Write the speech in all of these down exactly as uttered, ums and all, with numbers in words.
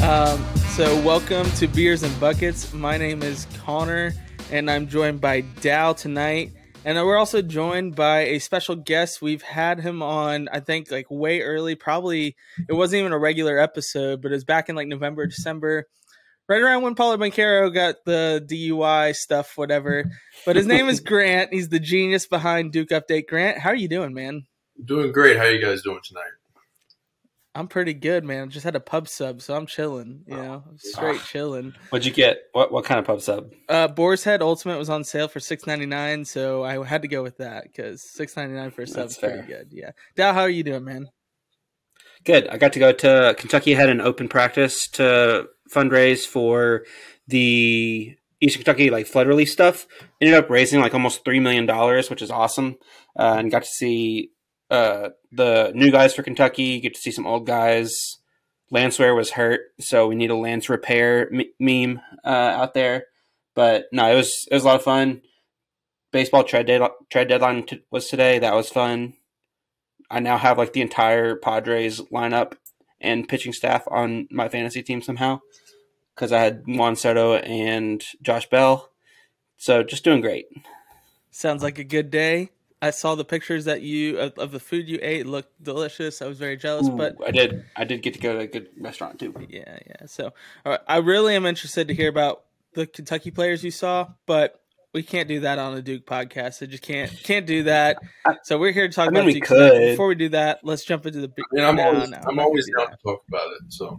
Um, so welcome to Beers and Buckets. My name is Connor, and I'm joined by Dal tonight. And we're also joined by a special guest. We've had him on, I think, like way early. Probably it wasn't even a regular episode, but it was back in like November, December, right around when Paulo Banchero got the D U I stuff, whatever. But his name is Grant. He's the genius behind Duke Update. Grant, how are you doing, man? Doing great. How are you guys doing tonight? I'm pretty good, man. Just had a pub sub, so I'm chilling. You know, straight chilling. What'd you get? What what kind of pub sub? Uh, Boar's Head Ultimate was on sale for six ninety-nine, so I had to go with that because six ninety-nine for a sub is pretty good. Yeah, Dal, how are you doing, man? Good. I got to go to Kentucky. Had an open practice to fundraise for the Eastern Kentucky like flood relief stuff. Ended up raising like almost three million dollars, which is awesome, uh, and got to see uh, the new guys for Kentucky. Get to see some old guys. Lance Ware was hurt, so we need a Lance repair m- meme uh, out there. But no, it was it was a lot of fun. Baseball trade dead- trade deadline t- was today. That was fun. I now have like the entire Padres lineup and pitching staff on my fantasy team somehow because I had Juan Soto and Josh Bell. So just doing great. Sounds like a good day. I saw the pictures that you of, of the food you ate. It looked delicious. I was very jealous, Ooh, but I did. I did get to go to a good restaurant too. Yeah, yeah. So all right, I really am interested to hear about the Kentucky players you saw, but we can't do that on a Duke podcast. I just can't can't do that. So we're here to talk I mean, about we Duke. could. Tonight. Before we do that, let's jump into the. I mean, I'm no, always, no, I'm always down to talk about it. So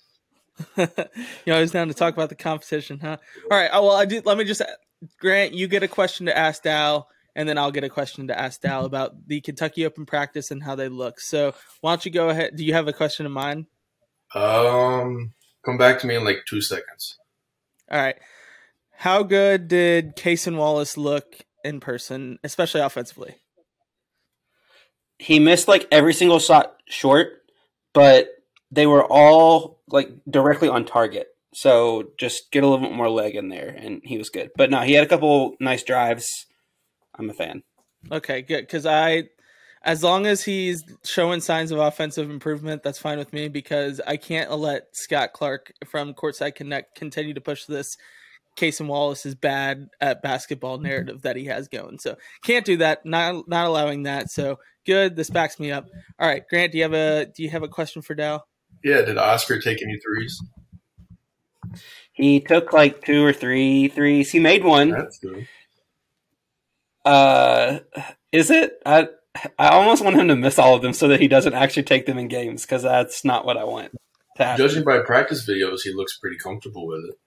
you're always down to talk about the competition, huh? All right. Well, I do. Let me just Grant. You get a question to ask Dal, and then I'll get a question to ask Dal about the Kentucky Open practice and how they look. So why don't you go ahead? Do you have a question in mind? Um, come back to me in like two seconds. All right. How good did Cason Wallace look in person, especially offensively? He missed like every single shot short, but they were all like directly on target. So just get a little bit more leg in there, and he was good. But no, he had a couple nice drives. I'm a fan. Okay, good. Because I, as long as he's showing signs of offensive improvement, that's fine with me because I can't let Scott Clark from Courtside Connect continue to push this Cason Wallace is bad at basketball narrative that he has going. So can't do that. Not not allowing that. So good. This backs me up. All right, Grant, do you have a do you have a question for Dal? Yeah, did Oscar take any threes? He took like two or three threes. He made one. That's good. Uh, is it? I I almost want him to miss all of them so that he doesn't actually take them in games because that's not what I want to happen. Judging by practice videos, he looks pretty comfortable with it.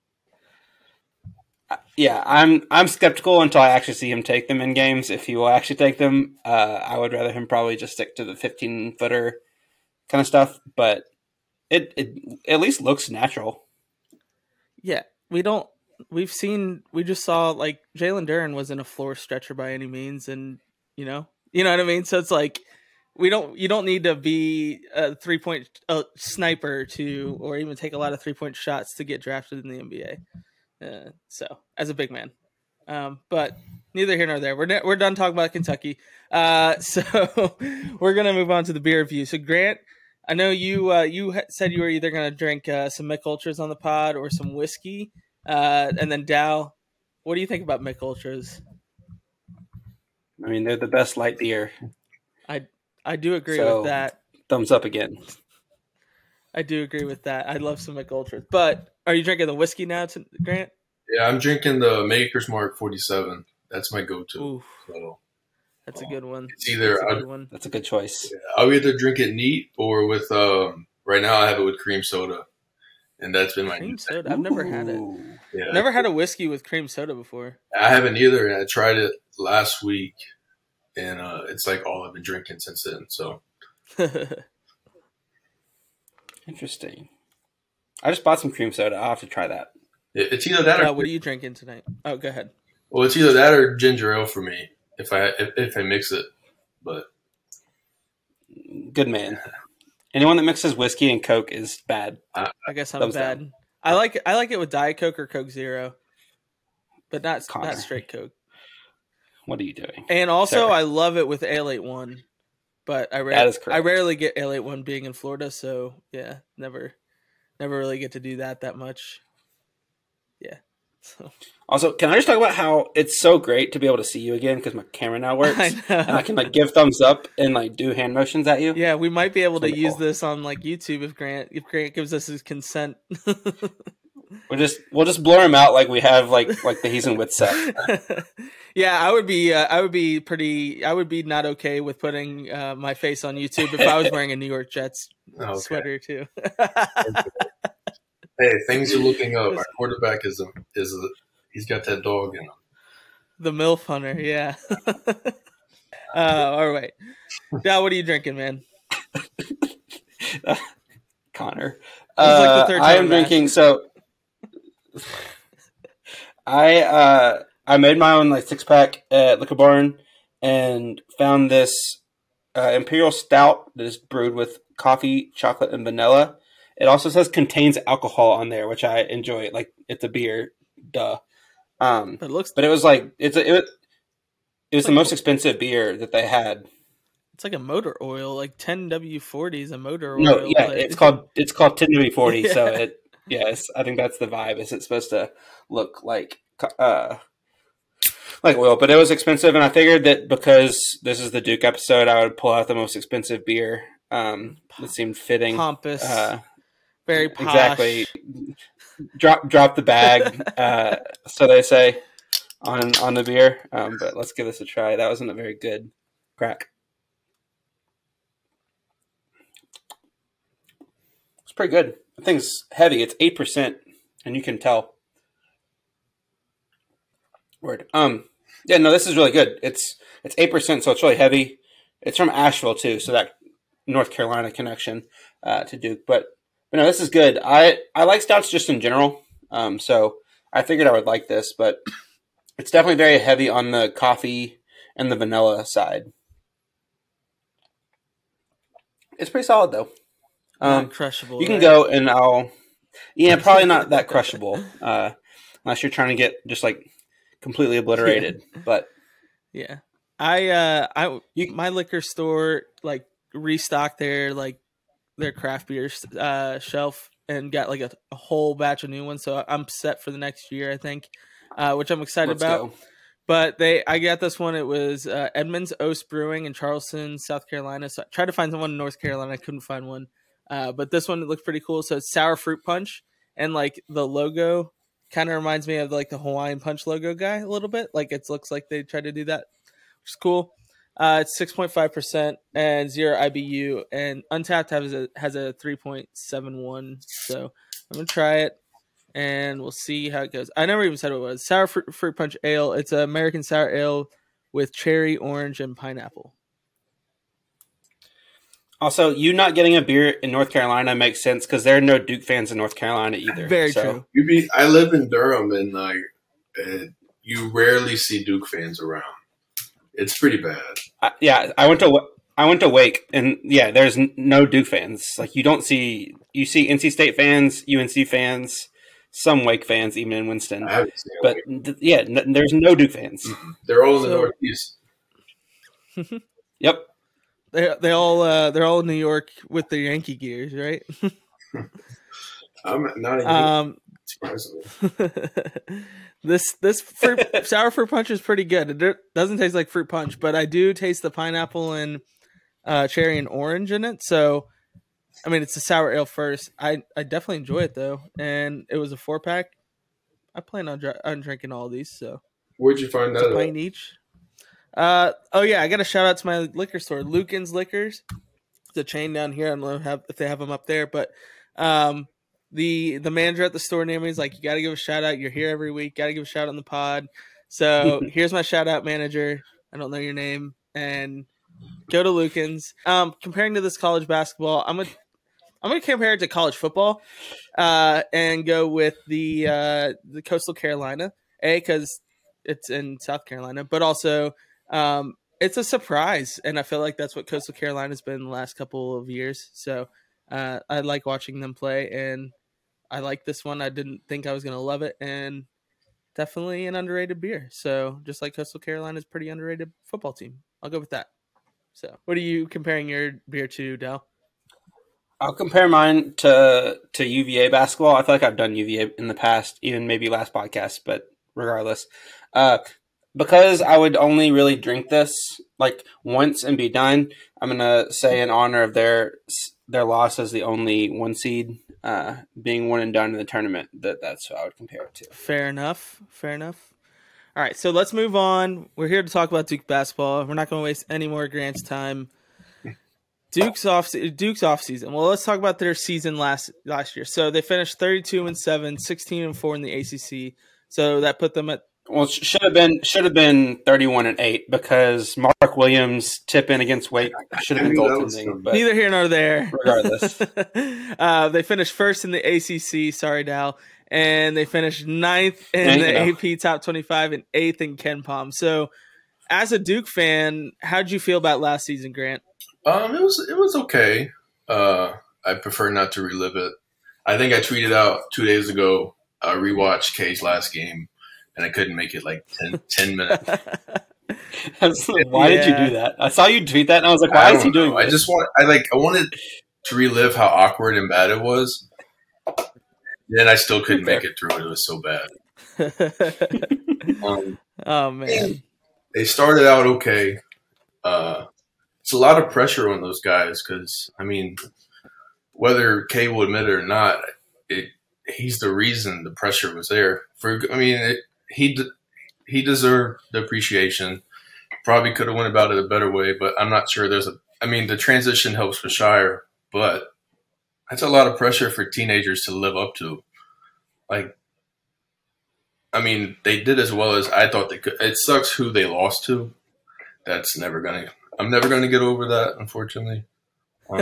Yeah, I'm I'm skeptical until I actually see him take them in games. If he will actually take them, uh, I would rather him probably just stick to the fifteen footer kind of stuff. But it it at least looks natural. Yeah, we don't. We've seen. We just saw like Jalen Duren wasn't a floor stretcher by any means, and you know, you know what I mean. So it's like we don't. You don't need to be a three point uh, sniper to, or even take a lot of three point shots to get drafted in the N B A. Uh, so as a big man, um, but neither here nor there. We're ne- we're done talking about Kentucky. Uh, so we're gonna move on to the beer review. So Grant, I know you uh, you said you were either gonna drink uh, some Mich Ultras on the pod or some whiskey. Uh, and then Dal, what do you think about Mich Ultras? I mean, they're the best light beer. I I do agree so, with that. Thumbs up again. I do agree with that. I love some Mich Ultras. But are you drinking the whiskey now, to, Grant? Yeah, I'm drinking the Maker's Mark forty-seven. That's my go-to. Ooh, so, that's a good one. It's either that's a, I'll, good one. That's a good choice. Yeah, I'll either drink it neat or with um. Right now, I have it with cream soda, and that's been my cream new soda. I've never had it. Yeah, never had a whiskey with cream soda before. I haven't either, and I tried it last week, and uh, it's like all I've been drinking since then. So interesting. I just bought some cream soda. I'll have to try that. It's either that or uh, what are you drinking tonight? Oh, go ahead. Well, it's either that or ginger ale for me if I if, if I mix it. But good man. Anyone that mixes whiskey and Coke is bad. I, I guess I'm bad. Down. I like I like it with Diet Coke or Coke Zero, but not Connor. not straight Coke. What are you doing? And also, Sorry. I love it with Ale eighty-one, but I ra- that is correct. I rarely get Ale eighty-one being in Florida, so yeah, never never really get to do that that much. Yeah. So. Also, can I just talk about how it's so great to be able to see you again because my camera now works, I know. and I can like give thumbs up and like do hand motions at you. Yeah, we might be able It's to use wonderful. this on like YouTube if Grant if Grant gives us his consent. We'll just we'll just blur him out like we have like like the He's and Wit set. Yeah, I would be uh, I would be pretty I would be not okay with putting uh, my face on YouTube if I was wearing a New York Jets Okay. sweater too. Hey, things are looking up. Our quarterback is a, is a, he's got that dog in him. The MILF hunter, yeah. uh, all right. Now, what are you drinking, man? Connor, This is like the uh, third I time am I've drinking. asked. So I uh, I made my own like six pack at Liquor Barn and found this uh, Imperial Stout that is brewed with coffee, chocolate, and vanilla. It also says contains alcohol on there, which I enjoy. Like it's a beer, duh. Um, But it looks but it was like it's a, it was, it was It's the like- most expensive beer that they had. it's like a motor oil, like ten W forty is a motor oil. No, yeah, but- it's called it's called ten to be forty. So Yeah. it yes, I think that's the vibe. Is it's supposed to look like uh like oil, but it was expensive, and I figured that because this is the Duke episode, I would pull out the most expensive beer. Um, it seemed fitting. pompous, Uh, very posh. exactly. Drop drop the bag, uh, so they say on on the beer. Um, but let's give this a try. That wasn't a very good crack. It's pretty good. The thing's heavy. It's eight percent, and you can tell. Word. Um. Yeah. No, this is really good. It's it's eight percent, so it's really heavy. It's from Asheville too, so that North Carolina connection uh, to Duke. But but no, this is good. I I like stouts just in general. Um. So I figured I would like this, but it's definitely very heavy on the coffee and the vanilla side. It's pretty solid though. Um, Not crushable. you can right? go and I'll. Yeah, probably not that crushable, uh, unless you're trying to get just like completely obliterated. But Yeah, I uh, I You- my liquor store like restocked their like their craft beer uh, shelf and got like a, a whole batch of new ones. So I'm set for the next year, I think, uh, which I'm excited let's about. go. But they, I got this one. It was uh, Edmonds Oast Brewing in Charleston, South Carolina. So I tried to find one in North Carolina. I couldn't find one. Uh, but this one looked pretty cool. So it's sour fruit punch, and like the logo kind of reminds me of like the Hawaiian Punch logo guy a little bit. Like it looks like they tried to do that, which is cool. Uh, it's six point five percent and zero I B U, and Untapped has a has a three point seven one. So I'm gonna try it, and we'll see how it goes. I never even said what it was. Sour fruit, fruit punch ale. It's an American sour ale with cherry, orange, and pineapple. Also, you not getting a beer in North Carolina makes sense because there are no Duke fans in North Carolina either. Very So, true. You be. I live in Durham, and like, uh, you rarely see Duke fans around. It's pretty bad. I, yeah, I went to I went to Wake, and yeah, there's n- no Duke fans. Like you don't see you see N C State fans, U N C fans, some Wake fans, even in Winston. I haven't seen But it. th- yeah, n- there's no Duke fans. They're all in the So- Northeast. Yep. They they all uh, they're all in New York with their Yankee gears, right? I'm not even um, surprisingly. this this fruit, sour fruit punch is pretty good. It do- doesn't taste like fruit punch, but I do taste the pineapple and uh, cherry and orange in it. So, I mean, it's a sour ale first. I, I definitely enjoy it though, and it was a four pack. I plan on, dr- on drinking all these, so Where'd you find it's a that? pint each. Uh oh yeah, I got to shout out to my liquor store, Lucan's Liquors. It's a chain down here. I don't know if, have, if they have them up there, but um, the the manager at the store near me is like, you got to give a shout out. You're here every week. Got to give a shout out on the pod. So here's my shout out, manager. I don't know your name, and go to Lucan's. Um, comparing to this college basketball, I'm gonna I'm gonna compare it to college football, uh, and go with the uh, the Coastal Carolina, a because it's in South Carolina, but also um, it's a surprise, and I feel like that's what Coastal Carolina's been the last couple of years. So uh, I like watching them play, and I like this one. I didn't think I was gonna love it, and definitely an underrated beer. So just like Coastal Carolina's pretty underrated football team, I'll go with that. So what are you comparing your beer to, Del? I'll compare mine to to U V A basketball. I feel like I've done U V A in the past, even maybe last podcast, but regardless. Uh, because I would only really drink this like once and be done, I'm going to say in honor of their their loss as the only one seed, uh, being one and done in the tournament, that that's what I would compare it to. Fair enough. Fair enough. All right, so let's move on. We're here to talk about Duke basketball. We're not going to waste any more Grant's time. Duke's off Duke's off season. Well, let's talk about their season last last year. So they finished thirty-two and seven, sixteen and four in the A C C. So that put them at well, it should have been should have been thirty-one and eight because Mark Williams tip in against Wake should have been goaltending. But neither here nor there. Regardless, uh, they finished first in the A C C. Sorry, Dal. And they finished ninth in and, the you know. A P Top twenty-five and eighth in KenPom. So, as a Duke fan, how did you feel about last season, Grant? Um, it was it was okay. Uh, I prefer not to relive it. I think I tweeted out two days ago. I rewatched K's last game, and I couldn't make it like ten, ten minutes. I was like, why yeah. did you do that? I saw you tweet that, and I was like, why is he doing know. this? I just want I like I wanted to relive how awkward and bad it was. Then I still couldn't make it through it. It was so bad. um, oh man, they started out okay. Uh, it's a lot of pressure on those guys because I mean, whether K will admit it or not, it he's the reason the pressure was there. For I mean, it, he de- he deserved the appreciation. Probably could have went about it a better way, but I'm not sure. There's a. I mean, the transition helps with Shire, but that's a lot of pressure for teenagers to live up to. Like, I mean, they did as well as I thought they could. It sucks who they lost to. That's never gonna. I'm never gonna get over that, unfortunately. Um,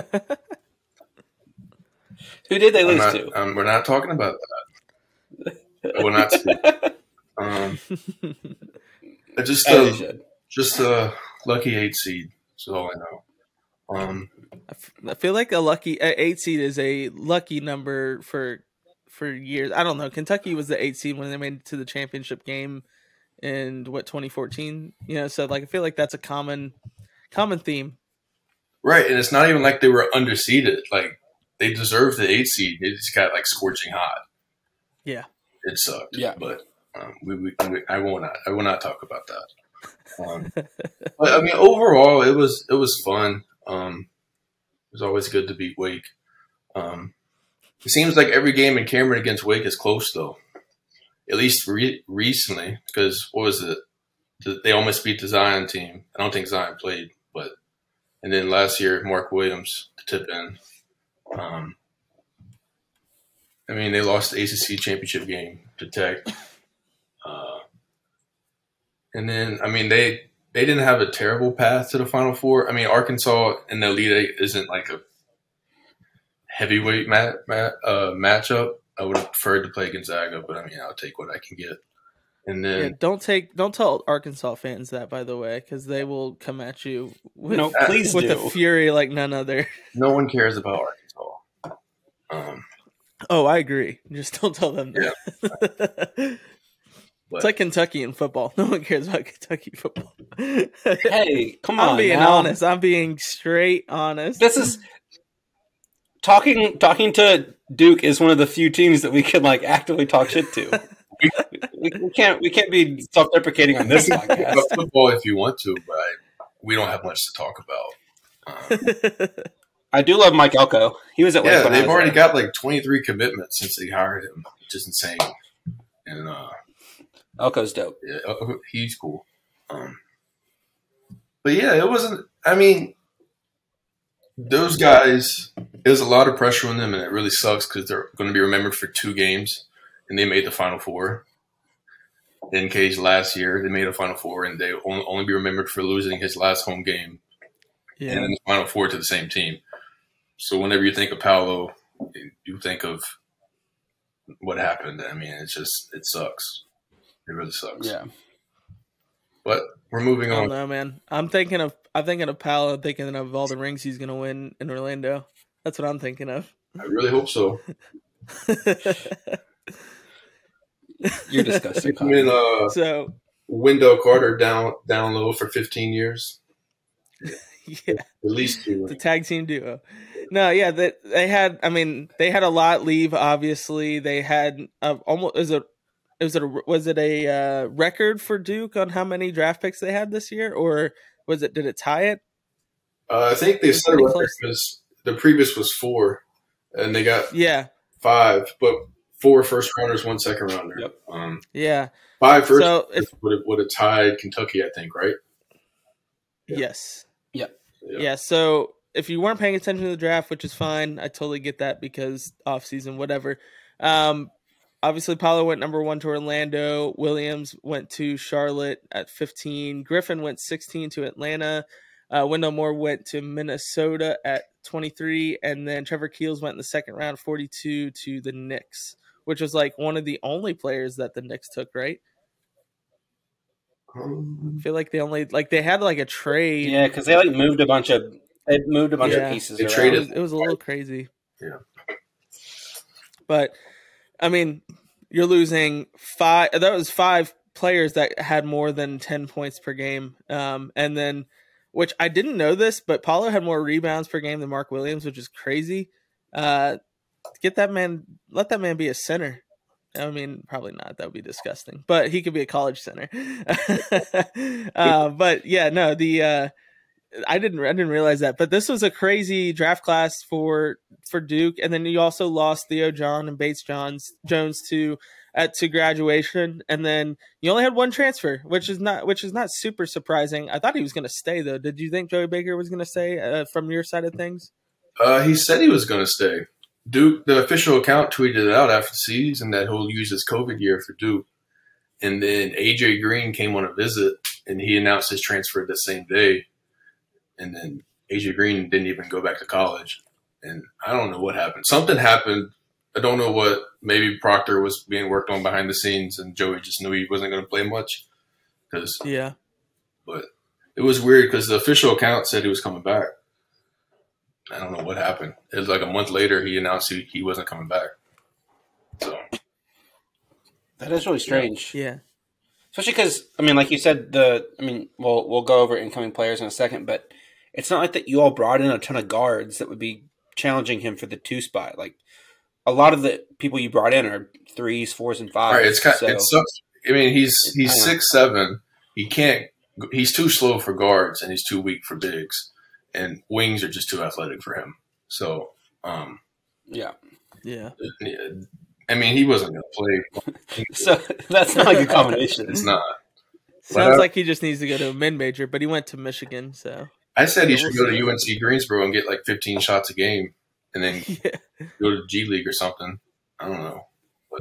Who did they I'm lose not, to? Um, we're not talking about that. We're not. Speaking. Um, just a, just a lucky eight seed. That's all I know. Um, I, f- I feel like a lucky a eight seed is a lucky number for for years. I don't know. Kentucky was the eight seed when they made it to the championship game in what twenty fourteen. You know, so like I feel like that's a common common theme. Right, and it's not even like they were underseeded. Like they deserved the eight seed. They just got like scorching hot. Yeah, it sucked. Yeah, but um, we, we, we I will not I will not talk about that. Um, but I mean, overall, it was it was fun. Um, it was always good to beat Wake. Um, it seems like every game in Cameron against Wake is close, though. At least re- recently, because what was it? They almost beat the Zion team. I don't think Zion played, but and then last year, Mark Williams to tip in. Um, I mean, they lost the A C C championship game to Tech. Uh, and then, I mean, they they didn't have a terrible path to the Final Four. I mean, Arkansas in the Elite Eight isn't like a heavyweight mat, mat, uh, matchup. I would have preferred to play Gonzaga, but I mean, I'll take what I can get. And then yeah, don't take don't tell Arkansas fans that, by the way, because they will come at you with, no, please with do. a fury like none other. No one cares about Arkansas. Um, oh, I agree. Just don't tell them yeah. that. It's like Kentucky in football. No one cares about Kentucky football. Hey, come on! I'm being now. honest. I'm being straight honest. This is talking. Talking to Duke is one of the few teams that we can like actively talk shit to. we, we can't. We can't be self-deprecating on this podcast. About football if you want to, but I, we don't have much to talk about. Um, I do love Mike Elko. He was at Wake yeah. when I They've was already there. got like twenty-three commitments since they hired him, which is insane. And uh, Elko's dope. yeah, uh, he's cool. Um, but yeah, it wasn't. I mean, those guys. There's a lot of pressure on them, and it really sucks because they're going to be remembered for two games, and they made the Final Four. In Cage last year, they made a Final Four, and they only, only be remembered for losing his last home game, Yeah. and in the Final Four to the same team. So whenever you think of Paolo, you think of what happened. I mean, it's just it sucks. It really sucks. Yeah. But we're moving I don't on. know, man. I'm thinking of I'm thinking of Powell. I'm thinking of all the rings he's gonna win in Orlando. That's what I'm thinking of. I really hope so. You're disgusting. I mean, uh, so Wendell Carter down down low for fifteen years. yeah, At least two. the tag team duo. no, yeah, that they had. I mean, they had a lot leave. Obviously, they had uh, almost. Is it? Was it a, was it a uh, record for Duke on how many draft picks they had this year, or was it? Did it tie it? Uh, I think they It was set a pretty record close. because the previous was four, and they got Yeah, five, but four first rounders, one second rounder. Yep. Um, yeah. five first So if would have, would have tied Kentucky, I think, right? Yeah. yes, Yep. Yeah. yeah. So if you weren't paying attention to the draft, which is fine, I totally get that because off season, whatever. Um, obviously, Paulo went number one to Orlando. Williams went to Charlotte at fifteen. Griffin went sixteen to Atlanta. Uh, Wendell Moore went to Minnesota at twenty-three, and then Trevor Keels went in the second round, forty-two, to the Knicks, which was like one of the only players that the Knicks took, right? Um, I feel like they only like they had like a trade. Yeah, because they like moved a bunch of they moved a bunch Yeah. of pieces They around. It traded- was, it was a little crazy. Yeah. But I mean, you're losing five. That was five players that had more than ten points per game. Um, and then, which I didn't know this, but Paulo had more rebounds per game than Mark Williams, which is crazy. Uh, get that man, let that man be a center. I mean, probably not. That would be disgusting. But he could be a college center. uh, but yeah, no, the uh, I didn't I didn't realize that. But this was a crazy draft class for for Duke, and then you also lost Theo John and Bates Johns Jones to at to graduation, and then you only had one transfer, which is not which is not super surprising. I thought he was going to stay though. Did you think Joey Baker was going to stay uh, from your side of things? Uh, he said he was going to stay. Duke, the official account, tweeted it out after the season that he'll use his COVID year for Duke. And then A J Green came on a visit, and he announced his transfer the same day. And then A J Green didn't even go back to college. And I don't know what happened. Something happened. I don't know what. Maybe Proctor was being worked on behind the scenes, and Joey just knew he wasn't going to play much. Cause, Yeah. But it was weird because the official account said he was coming back. I don't know what happened. It was like a month later he announced he, he wasn't coming back. So That is really strange. Yeah. Especially because, I mean, like you said, the I mean, we'll we'll go over incoming players in a second, but it's not like that you all brought in a ton of guards that would be challenging him for the two spot. Like a lot of the people you brought in are threes, fours, and fives. all right, it's kind so, it sucks. I mean, he's he's I know. six seven. He can't. He's too slow for guards, and he's too weak for bigs. And wings are just too athletic for him. So, um, yeah. Yeah. I mean, he wasn't going to play. So that's not a good combination. It's not. Sounds I- like he just needs to go to a mid major, but he went to Michigan, so I said he Yeah, should we'll go to see. U N C Greensboro and get like fifteen shots a game, and then yeah. go to G League or something. I don't know.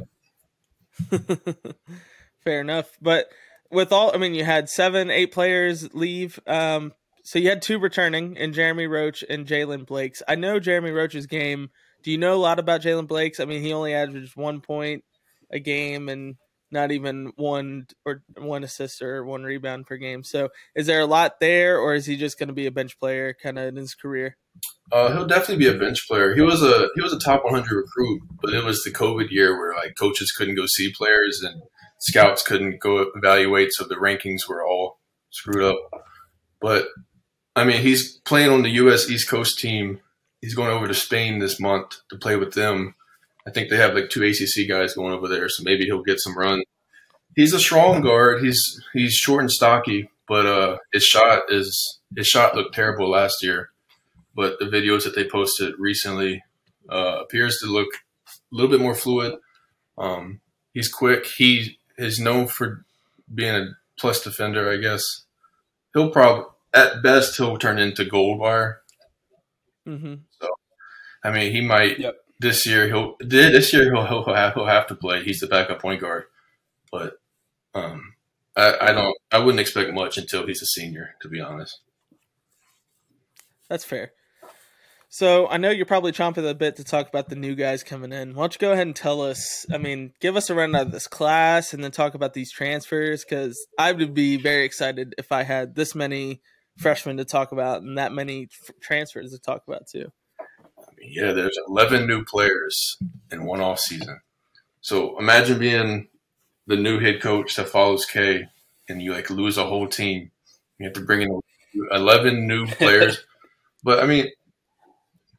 Fair enough. But with all, I mean, you had seven, eight players leave. Um, so you had two returning in Jeremy Roach and Jalen Blakes. I know Jeremy Roach's game. Do you know a lot about Jalen Blakes? I mean, he only averaged one point a game and not even one or one assist or one rebound per game. So is there a lot there, or is he just going to be a bench player kind of in his career? Uh, he'll definitely be a bench player. He was a he was a top one hundred recruit, but it was the COVID year where like coaches couldn't go see players and scouts couldn't go evaluate, so the rankings were all screwed up. But I mean, he's playing on the U S East Coast team. He's going over to Spain this month to play with them. I think they have like two A C C guys going over there, so maybe he'll get some run. He's a strong guard. He's he's short and stocky, but uh, his shot is his shot looked terrible last year. But the videos that they posted recently uh, appears to look a little bit more fluid. Um, he's quick. He is known for being a plus defender, I guess. He'll probably, at best, he'll turn into Goldwire. Mm-hmm. I mean, he might Yep. this year. He'll this year he'll he'll have, he'll have to play. He's the backup point guard, but um, I, I don't. I wouldn't expect much until he's a senior, to be honest. That's fair. So I know you're probably chomping at the bit to talk about the new guys coming in. Why don't you go ahead and tell us, I mean, give us a rundown of this class and then talk about these transfers, because I would be very excited if I had this many freshmen to talk about and that many f- transfers to talk about too. I mean, yeah, there's eleven new players in one off season. So imagine being the new head coach that follows K, and you like lose a whole team. You have to bring in eleven new players. But I mean,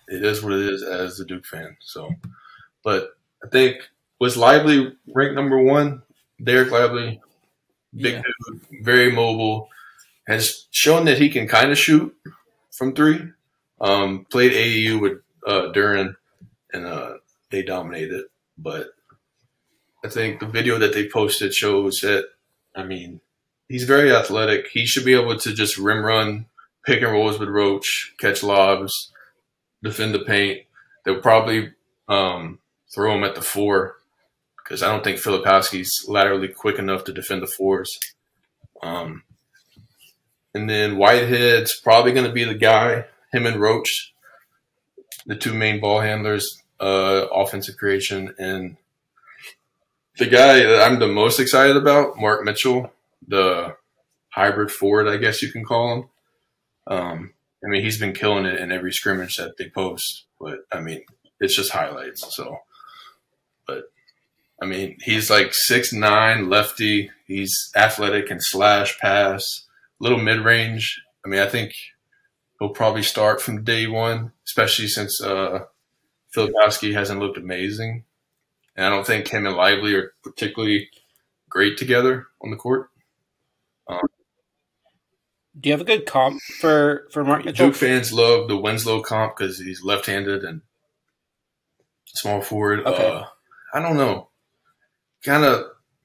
it is what it is as a Duke fan. So, but I think was Lively ranked number one. Derek Lively, big Yeah. dude, very mobile, has shown that he can kind of shoot from three. Um, played A A U with uh, Duran, and uh, they dominated. But I think the video that they posted shows that, I mean, he's very athletic. He should be able to just rim run, pick and rolls with Roach, catch lobs, defend the paint. They'll probably um, throw him at the four because I don't think Filipowski's laterally quick enough to defend the fours. Um, and then Whitehead's probably going to be the guy, him and Roach, the two main ball handlers, uh, offensive creation. And the guy that I'm the most excited about, Mark Mitchell, the hybrid forward, I guess you can call him. Um, I mean, he's been killing it in every scrimmage that they post, but I mean, it's just highlights. So, but I mean, he's like six nine, lefty. He's athletic and slash pass, little mid range. I mean, I think he'll probably start from day one, especially since uh, Filipowski hasn't looked amazing, and I don't think him and Lively are particularly great together on the court. Um, Do you have a good comp for, for Mark Mitchell? Duke fans love the Winslow comp because he's left-handed and small forward. Okay. Uh, I don't know. Kind of,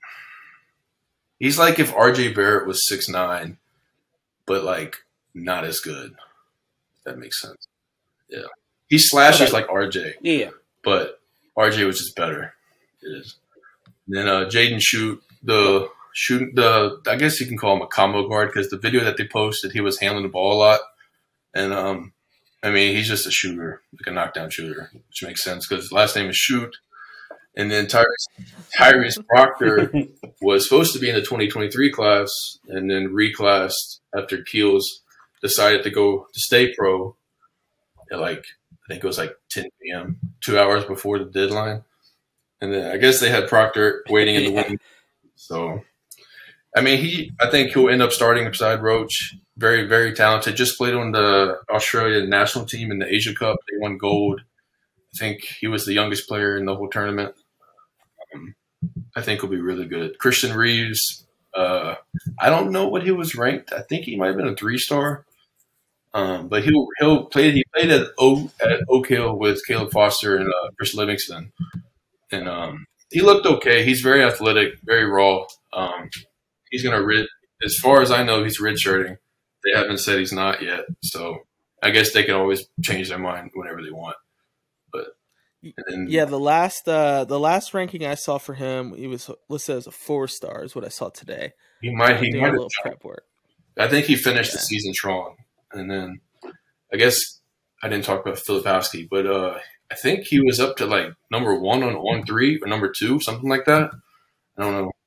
he's like if R J Barrett was six nine, but like not as good. If that makes sense. Yeah. He slashes Okay. like R J, Yeah. but R J was just better. It is. And then uh, Jaden Shoot, the shoot the I guess you can call him a combo guard because the video that they posted, he was handling the ball a lot, and um, I mean he's just a shooter, like a knockdown shooter, which makes sense because his last name is Shoot. And then Tyrese, Tyrese Proctor was supposed to be in the twenty twenty-three class, and then reclassed after Keels decided to go to stay pro at like I think it was like ten p.m. two hours before the deadline. And then I guess they had Proctor waiting in the wing. So, I mean, he. I think he'll end up starting beside Roach. Very, very talented. Just played on the Australian national team in the Asia Cup. They won gold. I think he was the youngest player in the whole tournament. Um, I think he'll be really good. Christian Reeves. Uh, I don't know what he was ranked. I think he might have been a three star. Um, but he'll he'll play. He played at o, at Oak Hill with Caleb Foster and uh, Chris Livingston. And um, he looked okay. He's very athletic, very raw. Um, he's going to rid. As far as I know, he's redshirting. They haven't said he's not yet. So I guess they can always change their mind whenever they want. But then, Yeah, the last uh, the last ranking I saw for him, he was listed as a four star. Is what I saw today. he might. He Doing might a have little jumped. prep work. I think he finished the Yeah. season strong. And then I guess I didn't talk about Filipowski, but uh, I think he was up to like number one on on three or number two, something like that. I don't know.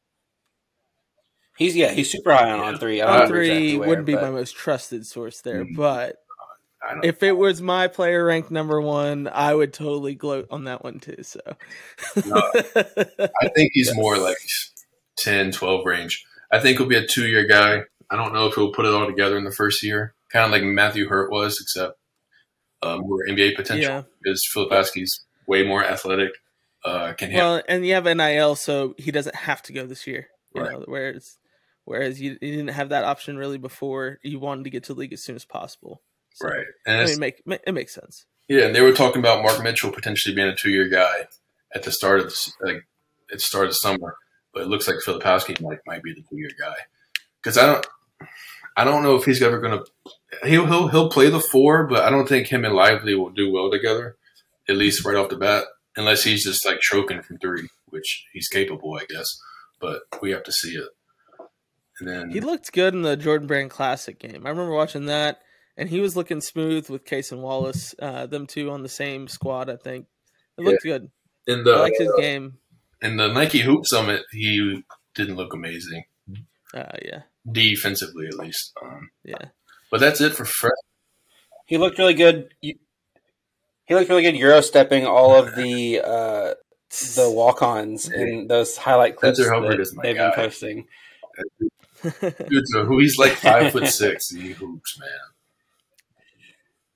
He's yeah, he's super high on Yeah. on three. I don't On remember three exactly where, wouldn't be but- my most trusted source there, Mm. but I don't. if it was my player ranked number one, I would totally gloat on that one too. So, No. I think he's more like ten, twelve range. I think he'll be a two-year guy. I don't know if he'll put it all together in the first year, kind of like Matthew Hurt was, except uh, more N B A potential yeah. because Filipowski's way more athletic. Uh, can hit. Well, and you have N I L, so he doesn't have to go this year. You Right. know, whereas whereas you, you didn't have that option really before. You wanted to get to the league as soon as possible. So, Right. And I it's, mean, make, ma- it makes sense. yeah, and they were talking about Mark Mitchell potentially being a two-year guy at the start of the, like at the start of the summer, but it looks like Filipowski might might be the two-year guy because I don't I don't know if he's ever going to he'll he'll he'll play the four, but I don't think him and Lively will do well together, at least right off the bat, unless he's just like choking from three, which he's capable, I guess. But we have to see it. And then He looked good in the Jordan Brand Classic game. I remember watching that, and he was looking smooth with Case and Wallace, uh, them two on the same squad, I think. It looked good. in I the liked his game. in the Nike Hoop Summit, he didn't look amazing Uh, yeah, defensively, at least. Um, yeah. but that's it for Fred. He looked really good. He looked really good Euro stepping all of the uh, the walk-ons in those highlight clips Spencer Hubbard that is my they've guy. been posting. Dude, so who he's like five foot six, and he hoops, man.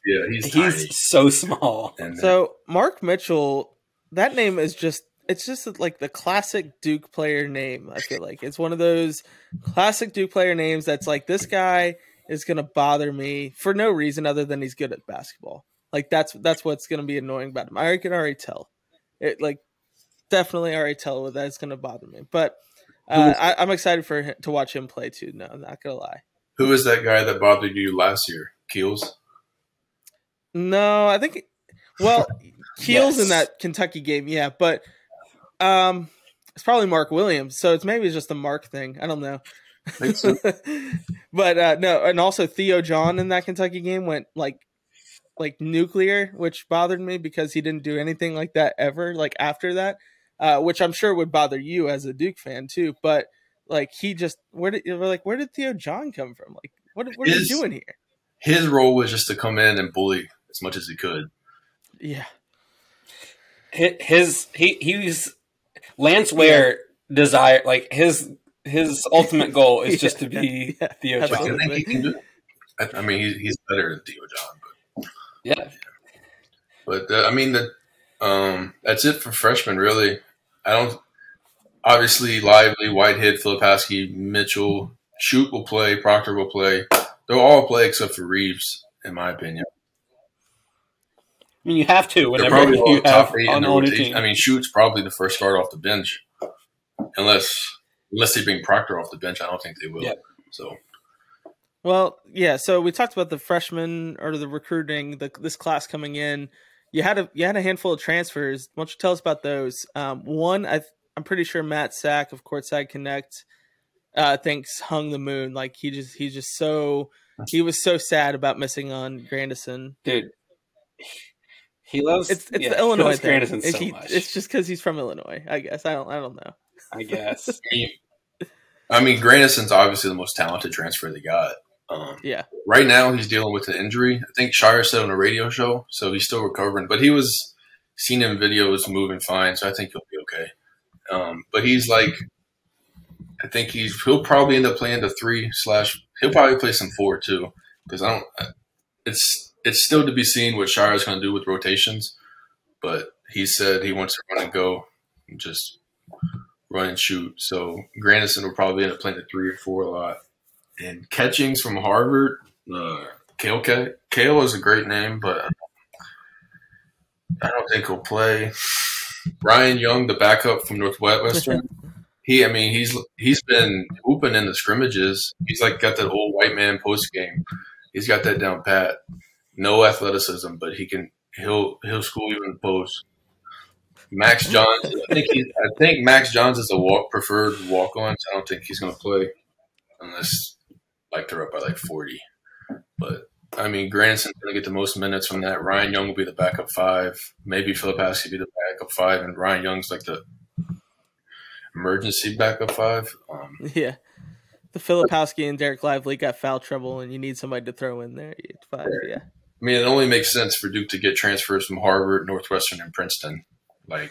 Yeah, he's He's tiny. so small. And So Mark Mitchell, that name is just it's just like the classic Duke player name. I feel like it's one of those classic Duke player names that's like this guy is gonna bother me for no reason other than he's good at basketball. Like that's that's what's gonna be annoying about him. I can already tell. It like definitely already tell that it's gonna bother me. But uh, I, I'm excited for him, to watch him play too. No, I'm not gonna lie. who is that guy that bothered you last year? Keels? No, I think well, Keels Yes. in that Kentucky game, yeah, but um, it's probably Mark Williams, so it's maybe just a Mark thing. I don't know. Makes sense. But uh, no, and also Theo John in that Kentucky game went like like nuclear, which bothered me because he didn't do anything like that ever. Like after that, uh, which I'm sure would bother you as a Duke fan too. But like he just where did we're like where did Theo John come from? Like what what are His- you doing here? His role was just to come in and bully as much as he could. Yeah, Hi- His he he's Lance Ware desire like his his ultimate goal is just to be Yeah, Theo yeah, But I John. absolutely. think he can do it. I, I mean, he, he's better than Theo John. Yeah. But, but uh, I mean, the, um, that's it for freshmen, really. I don't. Obviously, Lively, Whitehead, Filipowski, Mitchell, Shoot will play, Proctor will play. They'll all play except for Reeves, in my opinion. I mean, you have to They're whenever probably all you have top eight in on the on your rotation. team. I mean, Shoot's probably the first start off the bench, unless unless they bring Proctor off the bench. I don't think they will. Yeah. So Well, yeah. So we talked about the freshmen or the recruiting, the this class coming in. You had a you had a handful of transfers. Why don't you tell us about those? Um, one, I I'm pretty sure Matt Sack of Courtside Connect uh, thinks hung the moon. Like he just he's just so he was so sad about missing on Grandison. Dude, he loves It's it's yeah, the he Illinois loves thing. Grandison It- so he- much. It's just because he's from Illinois. I guess I don't I don't know. I guess. I mean, Grandison's obviously the most talented transfer they got. Um, Yeah, Right now, he's dealing with an injury. I think Shire said on a radio show, so he's still recovering. But he was seen in videos moving fine, so I think he'll be okay. Um, but he's like, I think he's he'll probably end up playing the three slash. He'll probably play some four too, because I don't. It's it's still to be seen what Shire is going to do with rotations. But he said he wants to run and go, and just run and shoot. So Grandison will probably end up playing the three or four a lot. And Catchings from Harvard, uh, Kale, K- Kale is a great name, but I don't think he'll play. Ryan Young, the backup from Northwestern, he, I mean, he's he's been hooping in the scrimmages. He's like got that old white man post game. He's got that down pat. No athleticism, but he can he'll he'll school you in the post. Max Johns, I think he, I think Max Johns is a walk preferred walk on. So I don't think he's going to play unless like they're up by like forty. But I mean, Grandison's going to get the most minutes from that. Ryan Young will be the backup five. Maybe Filipowski will be the backup five, and Ryan Young's like the emergency backup five. Um, yeah. The Filipowski and Derek Lively got foul trouble, and you need somebody to throw in there. It's five, yeah. I mean, it only makes sense for Duke to get transfers from Harvard, Northwestern, and Princeton. Like,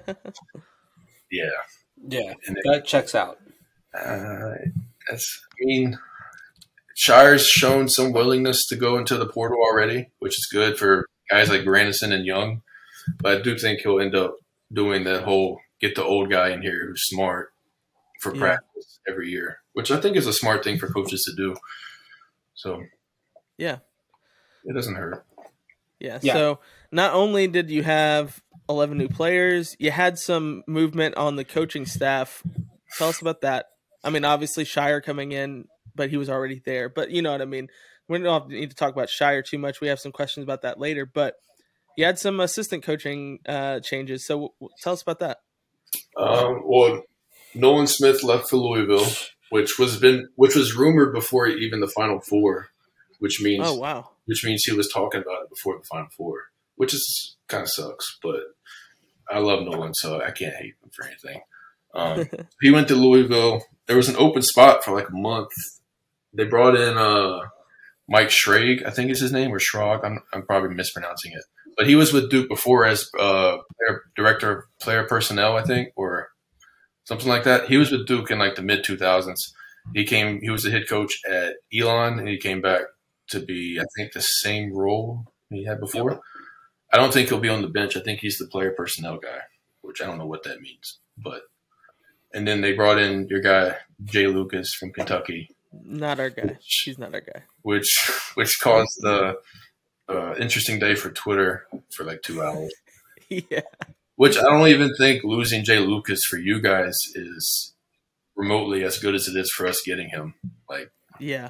yeah, Yeah, And that checks out. uh, that's. I mean, Shire's shown some willingness to go into the portal already, which is good for guys like Grandison and Young. But I do think he'll end up doing that whole get the old guy in here who's smart for Yeah. practice every year, which I think is a smart thing for coaches to do. So Yeah. it doesn't hurt. Yeah. Yeah. So not only did you have eleven new players, you had some movement on the coaching staff. Tell us about that. I mean, obviously Shire coming in, but he was already there. But you know what I mean? We don't need to talk about Shire too much. We have some questions about that later. But you had some assistant coaching uh, changes. So w- w- tell us about that. Um, well, Nolan Smith left for Louisville, which was been which was rumored before even the Final Four, which means Oh, wow. which means he was talking about it before the Final Four, which is kind of sucks. But I love Nolan, so I can't hate him for anything. Um, he went to Louisville. There was an open spot for like a month. They brought in uh, Mike Schrag, I think is his name, or Schrag. I'm, I'm probably mispronouncing it. But he was with Duke before as uh, player, director of player personnel, I think, or something like that. He was with Duke in like the mid two thousands. He came. He was the head coach at Elon, and he came back to be, I think, the same role he had before. Yep. I don't think he'll be on the bench. I think he's the player personnel guy, which I don't know what that means. But and then they brought in your guy Jay Lucas from Kentucky. Not our guy. Which, he's not our guy. Which which caused the uh, interesting day for Twitter for like two hours. Yeah. Which I don't even think losing Jay Lucas for you guys is remotely as good as it is for us getting him. Like, yeah,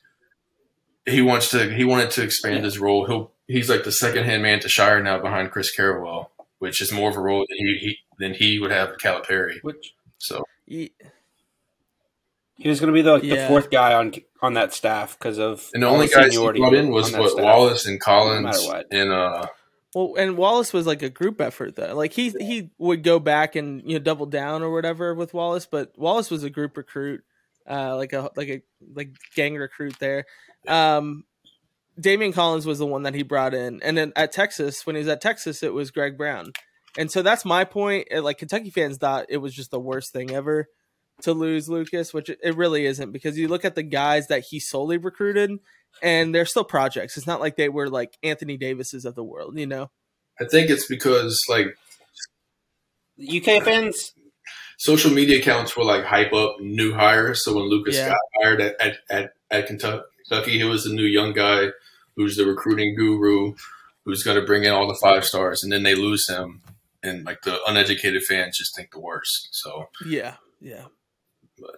he wants to. He wanted to expand yeah. his role. He'll. He's like the second hand man to Shire now behind Chris Carrawell, which is more of a role than he, he than he would have at Calipari. Which so he, he was going to be the, like, yeah. the fourth guy on on that staff because of and the only guys he brought in was what staff. Wallace and Collins no and uh. Well, and Wallace was like a group effort though. Like he he would go back and you know double down or whatever with Wallace, but Wallace was a group recruit, uh, like a like a like gang recruit there. Um, Damian Collins was the one that he brought in, and then at Texas, when he was at Texas, it was Greg Brown, and so that's my point. Like Kentucky fans thought it was just the worst thing ever to lose Lucas, which it really isn't because you look at the guys that he solely recruited. And they're still projects. It's not like they were like Anthony Davises of the world, you know? I think it's because like U K fans, social media accounts will like hype up new hires. So when Lucas yeah. got hired at, at, at, at Kentucky, he was the new young guy who's the recruiting guru, who's going to bring in all the five stars. And then they lose him. And like the uneducated fans just think the worst. So yeah, yeah. But.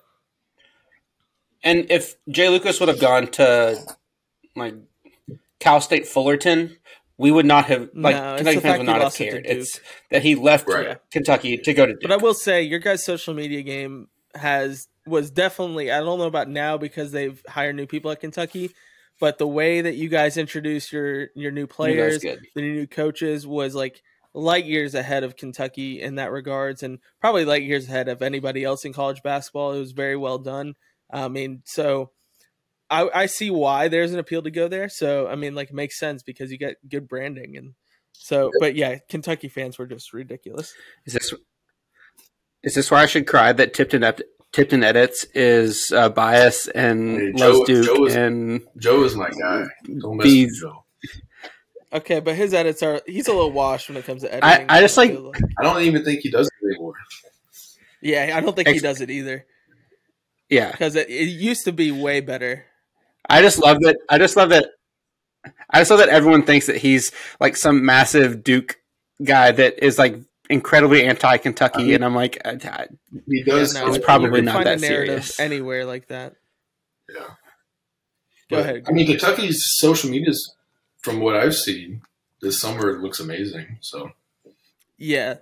And if Jay Lucas would have gone to like Cal State Fullerton, we would not have like no, Kentucky fans would not have cared. It's that he left right. Kentucky to go to Duke. But I will say your guys' social media game has was definitely I don't know about now because they've hired new people at Kentucky, but the way that you guys introduced your your new players, the new coaches was like light years ahead of Kentucky in that regards, and probably light years ahead of anybody else in college basketball. It was very well done. I mean, so. I, I see why there's an appeal to go there. So, I mean, like, it makes sense because you get good branding. And so, but yeah, Kentucky fans were just ridiculous. Is this is this why I should cry that Tipton Tipton Edits is uh, biased and hey, loves Joe, Duke? Joe is, and Joe is my guy. Don't mess with Joe. Okay, but his edits are, he's a little washed when it comes to editing. I, I just like, like, I don't even think he does it anymore. Yeah, I don't think he does it either. Yeah. Because it, it used to be way better. I just love that. I just love that. I just love that everyone thinks that he's like some massive Duke guy that is like incredibly anti-Kentucky, I mean, and I'm like, I, I, he does. Yeah, no, it's probably not find that a narrative serious anywhere like that. Yeah. Go but, ahead. I mean, Kentucky's social medias, from what I've seen this summer, it looks amazing. So. Yeah.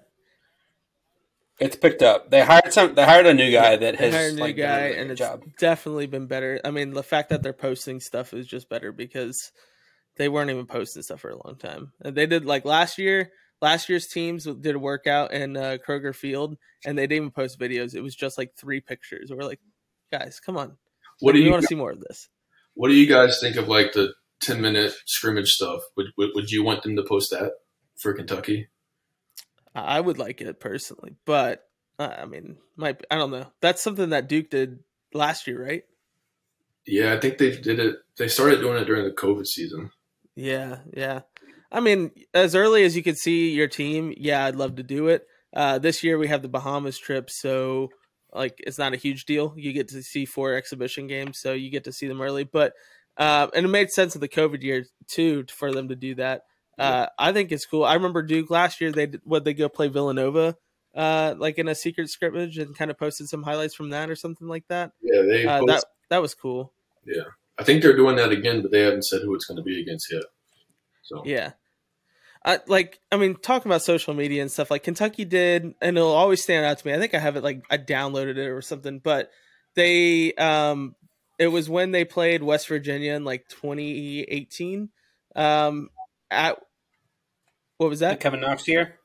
It's picked up. They hired some. They hired a new guy that has they hired a new like, guy, really and it's job. definitely been better. I mean, the fact that they're posting stuff is just better because they weren't even posting stuff for a long time. And they did like last year. Last year's teams did a workout in uh, Kroger Field, and they didn't even post videos. It was just like three pictures. We're like, guys, come on. What like, do you want to see more of this? What do you guys think of like the ten minute scrimmage stuff? Would, would would you want them to post that for Kentucky? I would like it personally, but uh, I mean, might I don't know. That's something that Duke did last year, right? Yeah, I think they did it. They started doing it during the COVID season. Yeah, yeah. I mean, as early as you could see your team, yeah, I'd love to do it. Uh, this year we have the Bahamas trip, so like it's not a huge deal. You get to see four exhibition games, so you get to see them early. But uh, and it made sense of the COVID year too for them to do that. Uh, I think it's cool. I remember Duke last year. They what they go play Villanova, uh, like in a secret scrimmage, and kind of posted some highlights from that or something like that. Yeah, they uh, post- that that was cool. Yeah, I think they're doing that again, but they haven't said who it's going to be against yet. So yeah, I, like I mean, talking about social media and stuff, like Kentucky did, and it'll always stand out to me. I think I have it like I downloaded it or something, but they um, it was when they played West Virginia in like twenty eighteen. Um, At what was that? The Kevin Knox year?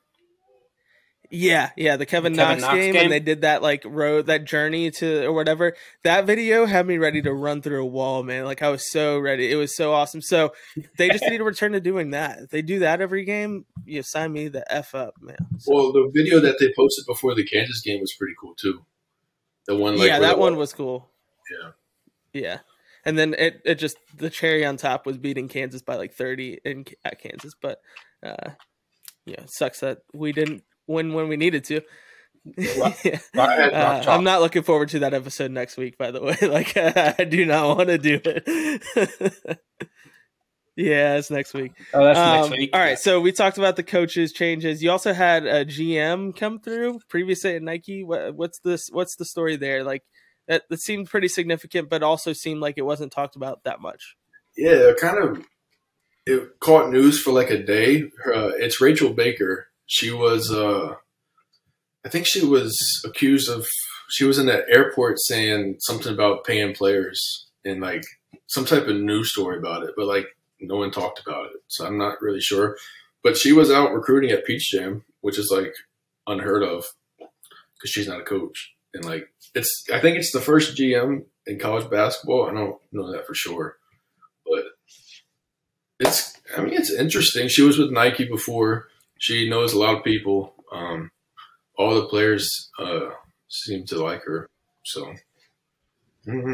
Yeah, yeah, the Kevin, the Knox, Kevin Knox game, game, and they did that like road, that journey to or whatever. That video had me ready to run through a wall, man. Like I was so ready. It was so awesome. So they just need to return to doing that. If they do that every game, you sign me the F up, man. So. Well, the video that they posted before the Kansas game was pretty cool too. The one, like, yeah, that one was cool. Yeah, yeah. and then it, it just the cherry on top was beating Kansas by like thirty in at Kansas. But uh, yeah, it sucks that we didn't win when we needed to. yeah. uh, I'm not looking forward to that episode next week, by the way. Like, I do not want to do it. yeah, it's next week. Oh, that's um, next week. All right, yeah. so we talked about the coaches changes. You also had a G M come through previously at Nike. What, what's this? What's the story there? Like, that, that seemed pretty significant, but also seemed like it wasn't talked about that much. Yeah, it kind of it caught news for like a day. Uh, it's Rachel Baker. She was. Uh, I think she was accused of, she was in the airport saying something about paying players and like some type of news story about it, but like no one talked about it. So I'm not really sure. But she was out recruiting at Peach Jam, which is like unheard of because she's not a coach. And like, it's, I think it's the first G M in college basketball. I don't know that for sure, but it's, I mean, it's interesting. She was with Nike before. She knows a lot of people. Um, All the players uh, seem to like her, so mm-hmm.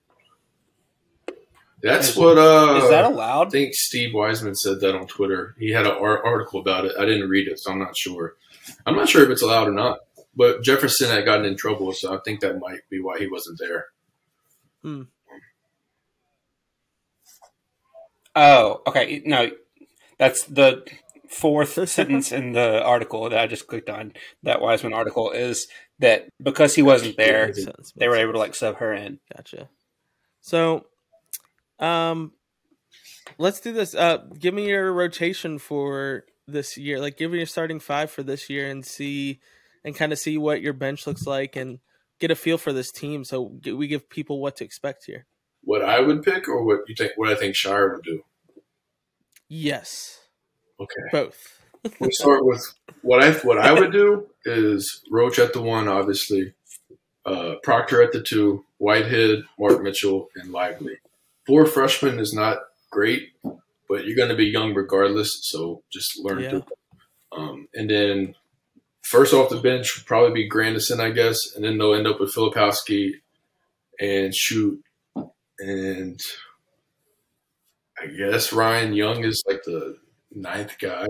that's is, what. Uh, is that allowed? I think Steve Wiseman said that on Twitter. He had an article about it. I didn't read it, so I'm not sure. I'm not sure if it's allowed or not. But Jefferson had gotten in trouble, so I think that might be why he wasn't there. Hmm. Oh, okay. No, that's the fourth sentence in the article that I just clicked on. That Wiseman article is that because he wasn't there, Makes sense, makes they were sense. able to like sub her in. Gotcha. So, um, let's do this. Uh, give me your rotation for this year. Like, give me your starting five for this year, and see, and kind of see what your bench looks like, and get a feel for this team. So we give people what to expect here. What I would pick, or what you think? What I think Shire would do. Yes. Okay. Both. We'll start with what I what I would do is Roach at the one, obviously, uh, Proctor at the two, Whitehead, Mark Mitchell, and Lively. Four freshmen is not great, but you're going to be young regardless, so just learn Yeah. to. Um, and then first off the bench would probably be Grandison, I guess, and then they'll end up with Filipowski and Shoot, and I guess Ryan Young is like the ninth guy.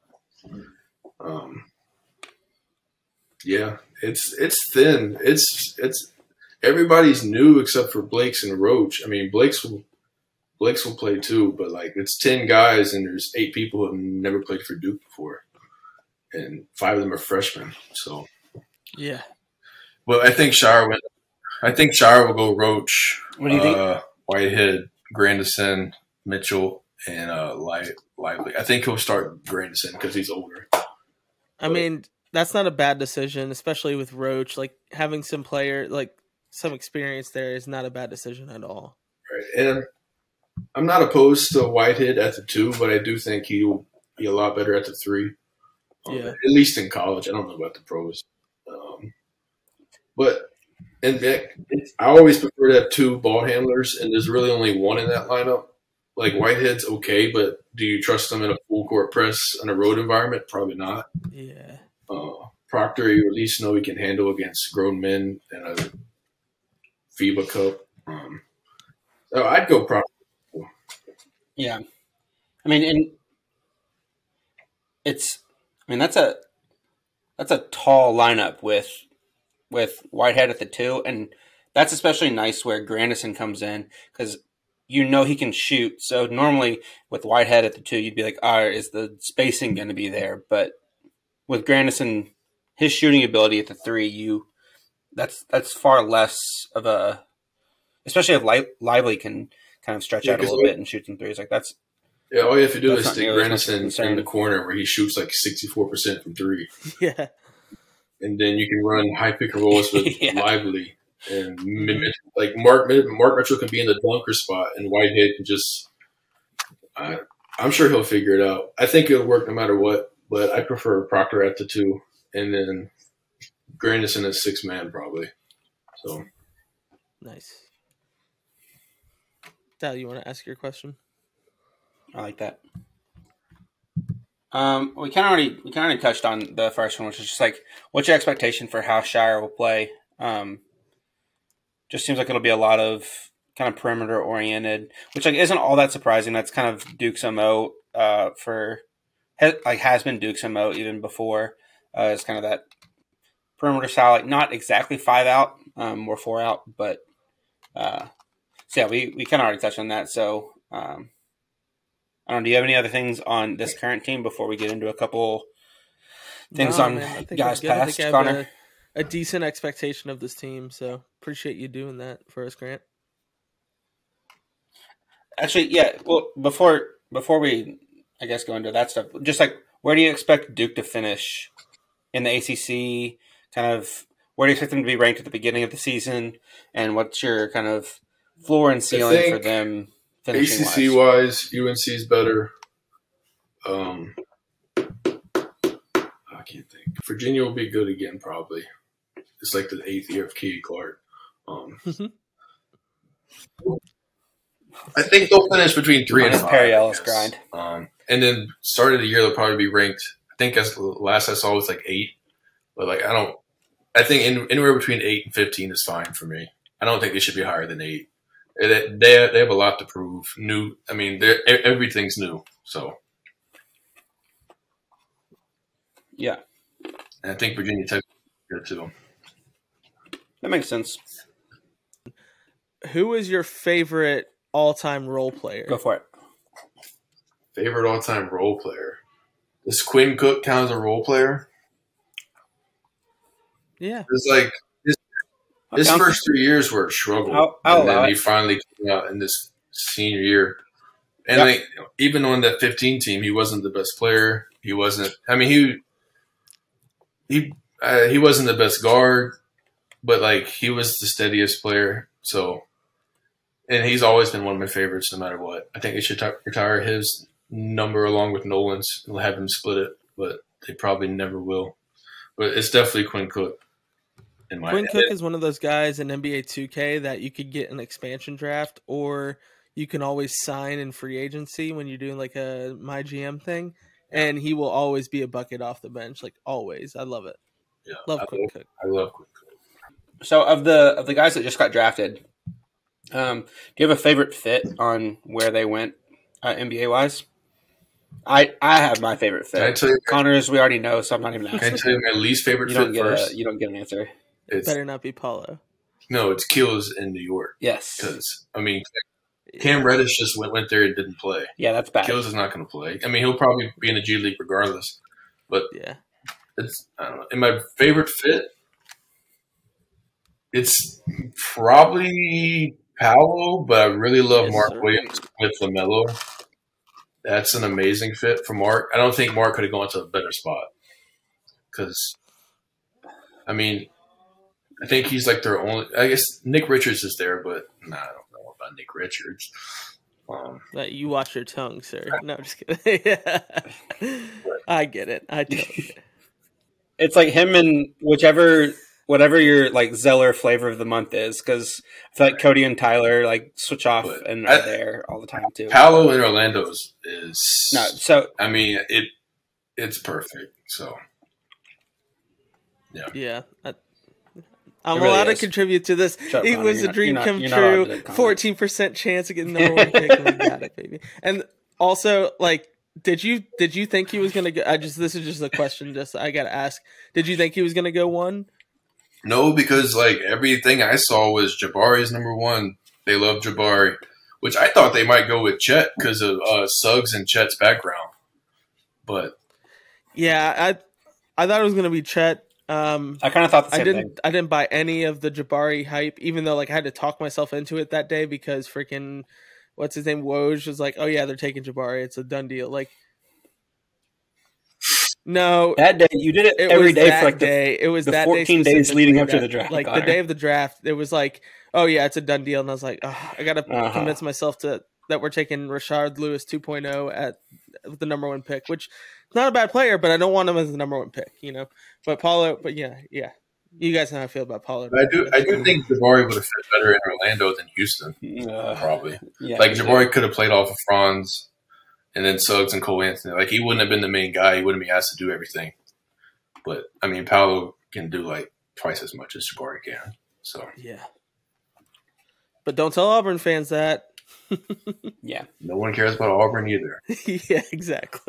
Um, yeah, it's it's thin. It's it's everybody's new except for Blake's and Roach. I mean, Blake's will Blake's will play too, but like it's ten guys and there's eight people who have never played for Duke before, and five of them are freshmen. So Yeah. well, I think Shire went. I think Shire will go Roach, What do you uh, think? Whitehead, Grandison, Mitchell, and uh, Li- Lively. I think he'll start Grandison because he's older. I mean, that's not a bad decision, especially with Roach. Like, having some player, like some experience there is not a bad decision at all. Right. And I'm not opposed to Whitehead at the two, but I do think he'll be a lot better at the three. Um, Yeah. At least in college. I don't know about the pros. Um, but and it, it's, I always prefer to have two ball handlers, and there's really only one in that lineup. Like, Whitehead's okay, but do you trust him in a full court press in a road environment? Probably not. Yeah. Uh, Proctor, you at least know he can handle against grown men in a FIBA Cup. Um, so I'd go Proctor. Yeah, I mean, and it's. I mean, that's a that's a tall lineup with with Whitehead at the two, and that's especially nice where Grandison comes in because you know he can shoot. So normally with Whitehead at the two, you'd be like, "Ah, is the spacing going to be there?" But with Grandison, his shooting ability at the three, you that's that's far less of a, especially if Li- Lively can kind of stretch Yeah, out a 'cause little we- bit and shoot some threes. Like that's Yeah, all you have to do That's is not stick nearly as much of a Grandison concern. in the corner where he shoots like sixty-four percent from three. Yeah. And then you can run high pick and rolls with Yeah. Lively. And Mhm. Mitch- like Mark Mark Mitchell can be in the dunker spot, and Whitehead can just I, I'm sure he'll figure it out. I think it'll work no matter what, but I prefer Proctor at the two, and then Grandison as six man probably. So Nice. Dal, you want to ask your question? I like that. Um, we kind of already we kind of already touched on the first one, which is just like, what's your expectation for how Shire will play? Um, just seems like it'll be a lot of kind of perimeter oriented, which like isn't all that surprising. That's kind of Duke's M O uh, for like has been Duke's M O even before. Uh, it's kind of that perimeter style, like not exactly five out, um, more four out, but uh, so yeah, we, we kind of already touched on that. So um, I don't know. Do you have any other things on this current team before we get into a couple things No, on man, I think guys I'm good. I past? think I have Connor, a, a decent expectation of this team, so appreciate you doing that for us, Grant. actually, yeah. Well, before before we, I guess, go into that stuff, just like where do you expect Duke to finish in the A C C? Kind of where do you expect them to be ranked at the beginning of the season, and what's your kind of floor and ceiling for think them A finishing C C wise? wise, U N C is better. Um, I can't think. Virginia will be good again, probably. It's like the eighth year of Katie Clark. Um, I think they'll finish between three and Minus five. Perry I Ellis guess. grind. Um, and then start of the year, they'll probably be ranked. I think as last I saw was like eight, but like I don't. I think in, anywhere between eight and fifteen is fine for me. I don't think they should be higher than eight. They they, they have a lot to prove. New. I mean, everything's new. So Yeah, and I think Virginia Tech is good too. that makes sense. Who is your favorite all-time role player? Go for it. Favorite all-time role player. Does Quinn Cook count as a role player? Yeah, It's like his, his I'll- first three years were a struggle, I'll- I'll and allow then it. he finally came out in this senior year. And Yep. like even on that fifteen team, he wasn't the best player. He wasn't. I mean, he he uh, he wasn't the best guard, but like he was the steadiest player. So, and he's always been one of my favorites, no matter what. I think they should t- retire his number along with Nolan's and have him split it, but they probably never will. But it's definitely Quinn Cook. In my Quinn head. Cook is one of those guys in N B A two K that you could get an expansion draft, or you can always sign in free agency when you're doing like a my G M thing, and he will always be a bucket off the bench, like always. I love it. Yeah, Love I Quinn love, Cook. I love Quinn Cook. So of the of the guys that just got drafted, um, do you have a favorite fit on where they went uh, N B A wise? I I have my favorite Can I fit. tell you? Connors, we already know, so I'm not even Can I asking. tell you my least favorite You don't fit get first? a you don't get an answer. It's Better not be Paulo. no, it's Keels in New York. Yes. Because I mean, Cam Reddish just went, went there and didn't play. Yeah, that's bad. Keels is not going to play. I mean, he'll probably be in the G League regardless. But Yeah. it's I don't know. In my favorite fit, it's probably Paolo, but I really love Yes, Mark sir. Williams with LaMelo. That's an amazing fit for Mark. I don't think Mark could have gone to a better spot because, I mean, I think he's like their only. I guess Nick Richards is there, but nah, I don't know about Nick Richards. Um, Uh, you watch your tongue, sir. No, just kidding. Yeah. I get it. I totally get it. It's like him and whichever whatever your like Zeller flavor of the month is, because I feel like Cody and Tyler like switch off But and I- are there all the time too. Paolo in Orlando's is No, so I mean it. It's perfect. So Yeah. I, I'm It really allowed is. to contribute to this. Shut up, It Connor. was You're a not- dream you're not- come you're not allowed to true. comment. fourteen percent chance of getting the number one pick. And we got it, baby. And also, like, did you did you think he was gonna go? I just this is just a question. Just I gotta ask. Did you think he was gonna go one? no, because like everything I saw was Jabari's number one. They love Jabari, which I thought they might go with Chet because of uh, Suggs and Chet's background. But Yeah, I I thought it was gonna be Chet. Um, I kind of thought the I same didn't. thing. I didn't buy any of the Jabari hype, even though like I had to talk myself into it that day because freaking what's his name Woj was like, oh yeah, they're taking Jabari. It's a done deal. Like, no, That day you did it, it every was day that for like the day. It was the that fourteen day days leading specifically up to that- the draft, Like the Connor. day of the draft, it was like, oh yeah, it's a done deal, and I was like, oh, I gotta Uh-huh. convince myself to that we're taking Rashard Lewis two point oh at with the number one pick, which is not a bad player, but I don't want him as the number one pick, you know. But Paulo, but yeah, yeah, you guys know how I feel about Paulo. I do, I do think Jabari would have fit better in Orlando than Houston, Uh, probably. yeah, Like you do. Jabari could have played off of Franz, and then Suggs and Cole Anthony. Like he wouldn't have been the main guy. He wouldn't be asked to do everything. But I mean, Paolo can do like twice as much as Jabari can. So Yeah. But don't tell Auburn fans that. Yeah. No one cares about Auburn either. Yeah, exactly.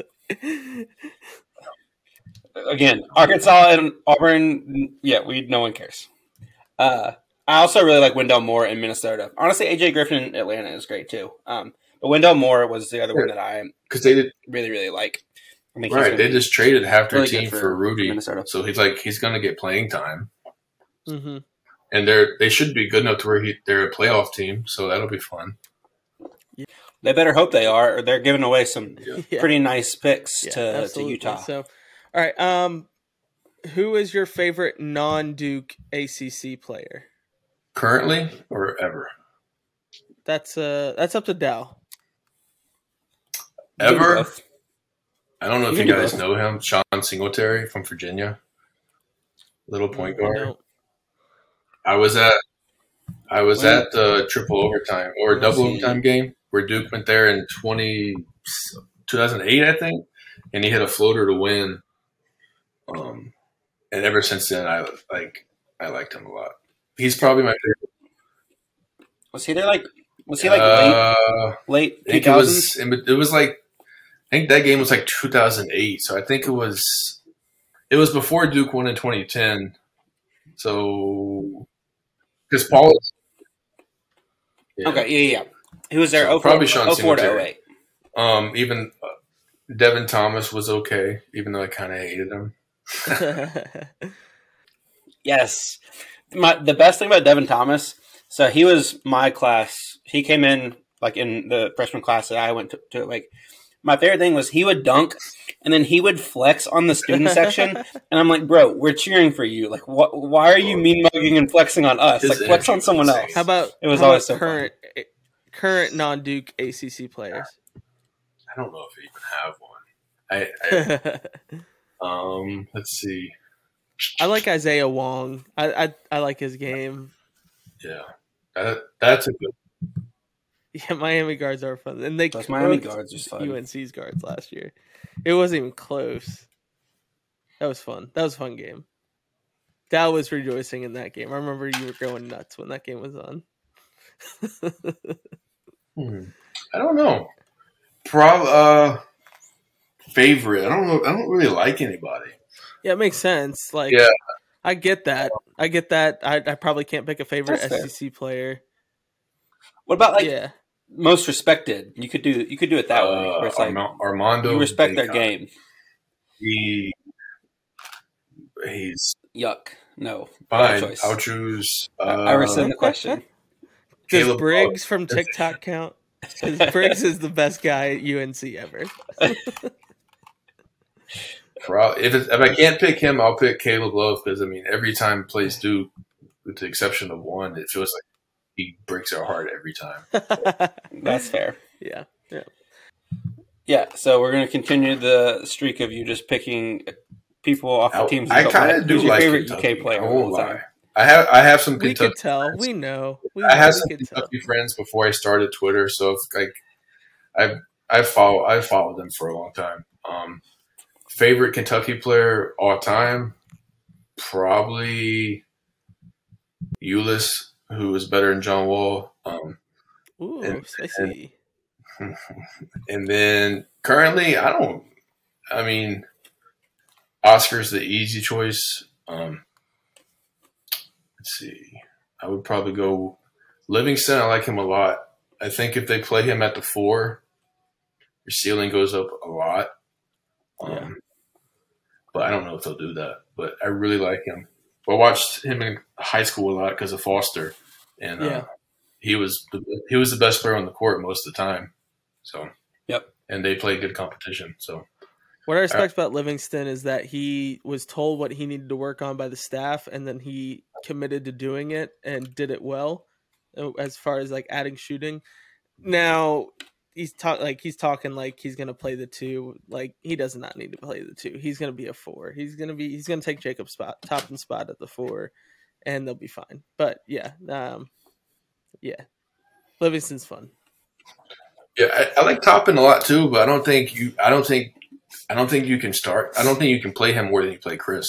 Again, Arkansas and Auburn, yeah, we no one cares. Uh, I also really like Wendell Moore in Minnesota. Honestly, A J Griffin in Atlanta is great too. Um, but Wendell Moore was the other one that I Because they did really, really like. I think he's right. gonna They be just traded half their really good team for for, Rudy, Minnesota. so he's like he's going to get playing time, Mm-hmm. and they're they should be good enough to where he, they're a playoff team. So that'll be fun. They better hope they are, or they're giving away some Yeah. Yeah. pretty nice picks Yeah, to, to absolutely. Utah. So, all right. Um, who is your favorite non-Duke A C C player? Currently or ever? That's uh, that's up to Dow. You can do Ever? both. I don't know You if can you do guys both. know him, Sean Singletary from Virginia, little point guard. No. I was at I was When- at the triple overtime or Let's double see. overtime game where Duke went there in twenty, two thousand eight, I think, and he hit a floater to win. Um, and ever since then, I like I liked him a lot. He's probably my favorite. Was he there like? Was he like late Uh, late I two think it was thousands? it was like I think that game was like two thousand eight. So I think it was it was before Duke won in twenty ten. So because Paul, yeah. Okay, yeah, yeah. yeah. He was there. So oh four, probably Sean oh four to Singletary. oh eight. Um, even uh, Devin Thomas was okay, even though I kind of hated him. Yes. My the best thing about Devin Thomas, so he was my class. He came in like in the freshman class that I went to, to like my favorite thing was he would dunk and then he would flex on the student section and I'm like, bro, we're cheering for you. Like what why are you mean mugging and flexing on us? His Like flex energy on someone was else. insane. How about It was how always about so current current non-Duke A C C players? I don't know if I even have one. I, I um, let's see. I like Isaiah Wong. I, I I like his game. Yeah, that that's a good. Yeah, Miami guards are fun, and they Those Miami cooked guards was fun. U N C's guards last year. It wasn't even close. That was fun. That was a fun game. Dow was rejoicing in that game. I remember you were going nuts when that game was on. Hmm. I don't know. Prob uh, favorite. I don't know. I don't really like anybody. Yeah, it makes sense. Like, Yeah. I get that. I get that. I, I probably can't pick a favorite That's fair. S E C player. What about like yeah, most respected? You could do you could do it that way. Uh, Where it's like Arma- Armando. you respect their Bacot. game. He he's Yuck. No. Bad fine. choice. I'll choose. Uh, I rescind the question. does Caleb Briggs from TikTok count? 'Cause Briggs is the best guy at U N C ever. Pro- If it's, if I can't pick him, I'll pick Caleb Love because I mean every time he plays Duke, with the exception of one, it feels like he breaks our heart every time. That's fair. yeah, yeah. Yeah, so we're going to continue the streak of you just picking people off the I, teams. I you don't kind like. of do Who's your like favorite Kentucky. U K player I of won't all time? lie. I have I have some We Kentucky. could tell. friends. We know. We, I had we some could tell. Kentucky friends before I started Twitter, so if, like I I follow I followed them for a long time. Um, favorite Kentucky player all time, probably Ulyss, who was better than John Wall. Um, Ooh, and- spicy. and then currently, I don't. I mean, Oscar's the easy choice. Um, let's see. I would probably go Livingston. I like him a lot. I think if they play him at the four, your ceiling goes up a lot. Um, Yeah. But I don't know if they'll do that. But I really like him. I watched him in high school a lot because of Foster, and Yeah. uh, he was the, he was the best player on the court most of the time. So Yep. and they play good competition. So What I respect about Livingston is that he was told what he needed to work on by the staff, and then he committed to doing it and did it well. uh, As far as like adding shooting, now he's talk like he's talking like he's gonna play the two. Like he does not need to play the two. He's gonna be a four. He's gonna be he's gonna take Jacob's spot, top and spot at the four, and they'll be fine. But yeah, um, yeah, Livingston's fun. yeah, I, I like Toppin a lot too, but I don't think you. I don't think. I don't think you can start. I don't think you can play him more than you play Chris.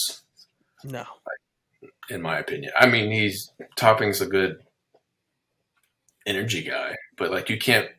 No, In my opinion, I mean he's Topping's a good. energy guy, but like you can't.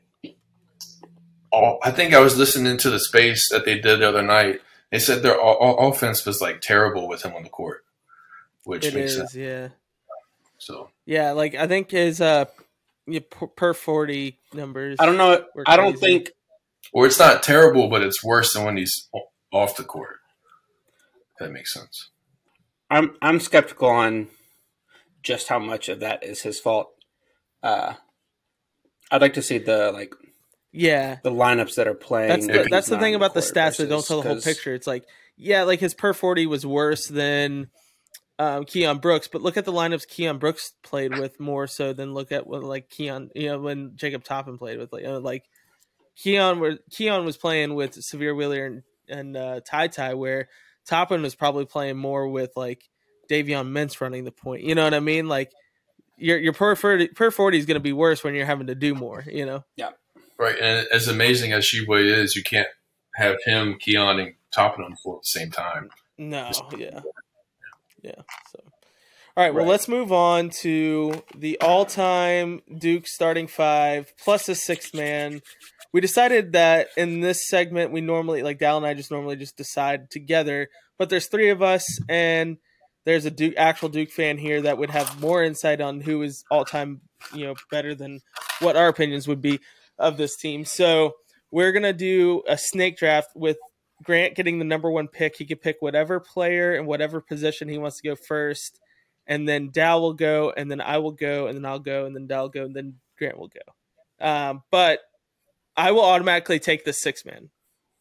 All I think I was listening to the space that they did the other night. They said their all, all offense was like terrible with him on the court, which It makes is, sense. yeah. So Yeah, like I think his uh yeah, per per forty numbers. I don't know. were I don't crazy. think. or it's not terrible, but it's worse than when he's o- off the court. If that makes sense. I'm I'm skeptical on just how much of that is his fault. Uh, I'd like to see the like Yeah, the lineups that are playing. that's if the, he's that's the not thing on about the court stats that don't versus- tell the whole 'cause- picture. It's like, yeah, like his per forty was worse than um, Keon Brooks, but look at the lineups Keon Brooks played with more so than look at what like Keon, you know, when Jacob Toppin played with. Like, you know, like Keon, were Keon was playing with Severe Wheeler and and uh, Ty Ty, where Toppin was probably playing more with like Davion Mintz running the point. You know what I mean? Like your your per forty, per forty is going to be worse when you're having to do more. You know? Right, and as amazing as Sheboy is, you can't have him, Keon, and Toppin on the floor at the same time. No, yeah, yeah. So, all right. Well, Right. let's move on to the all-time Duke starting five plus a sixth man. We decided that in this segment, we normally like Dal and I just normally just decide together, but there's three of us, and there's a Duke actual Duke fan here that would have more insight on who is all-time, you know, better than what our opinions would be of this team. So we're gonna do a snake draft with Grant getting the number one pick. He could pick whatever player and whatever position he wants to go first, and then Dal will go, and then I will go, and then I'll go, and then Dal will go, and then Grant will go. Um, but I will automatically take the six man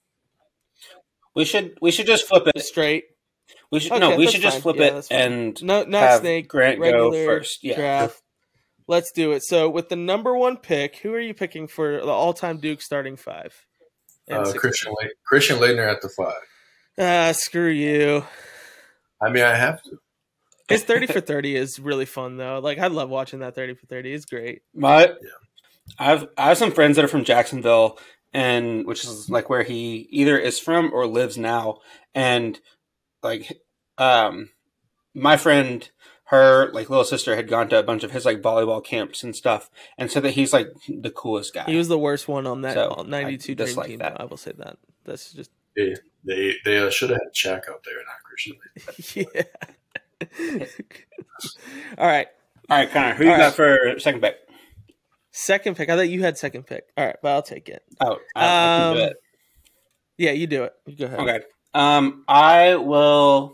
We should we should just flip it. straight. We should Okay, no. We that's should just fine. flip Yeah, it that's fine. and No, not have snake. Grant regular go first. Yeah. draft. Let's do it. So with the number one pick, who are you picking for the all-time Duke starting five? And Uh, six Christian Le- Christian Leitner at the five. man? Ah, screw you. I mean, I have to. His thirty for thirty is really fun though. Like I love watching that thirty for thirty. It's great. My, I've I have some friends that are from Jacksonville, and which is like where he either is from or lives now. And like, um, my friend, her like little sister had gone to a bunch of his like volleyball camps and stuff, and said that he's like the coolest guy. He was the worst one on that So, ninety-two I Dream dislike team. that. Though. I will say that. That's just They they, they uh, should have had Shaq out there, not Christian Leitner. yeah. All right. All right, Connor, who you All got right. for second pick? Second pick. I thought you had second pick. All right, but I'll take it. Oh, I, I can do Um, it. Yeah, you do it. You go ahead. Okay. Um, I will.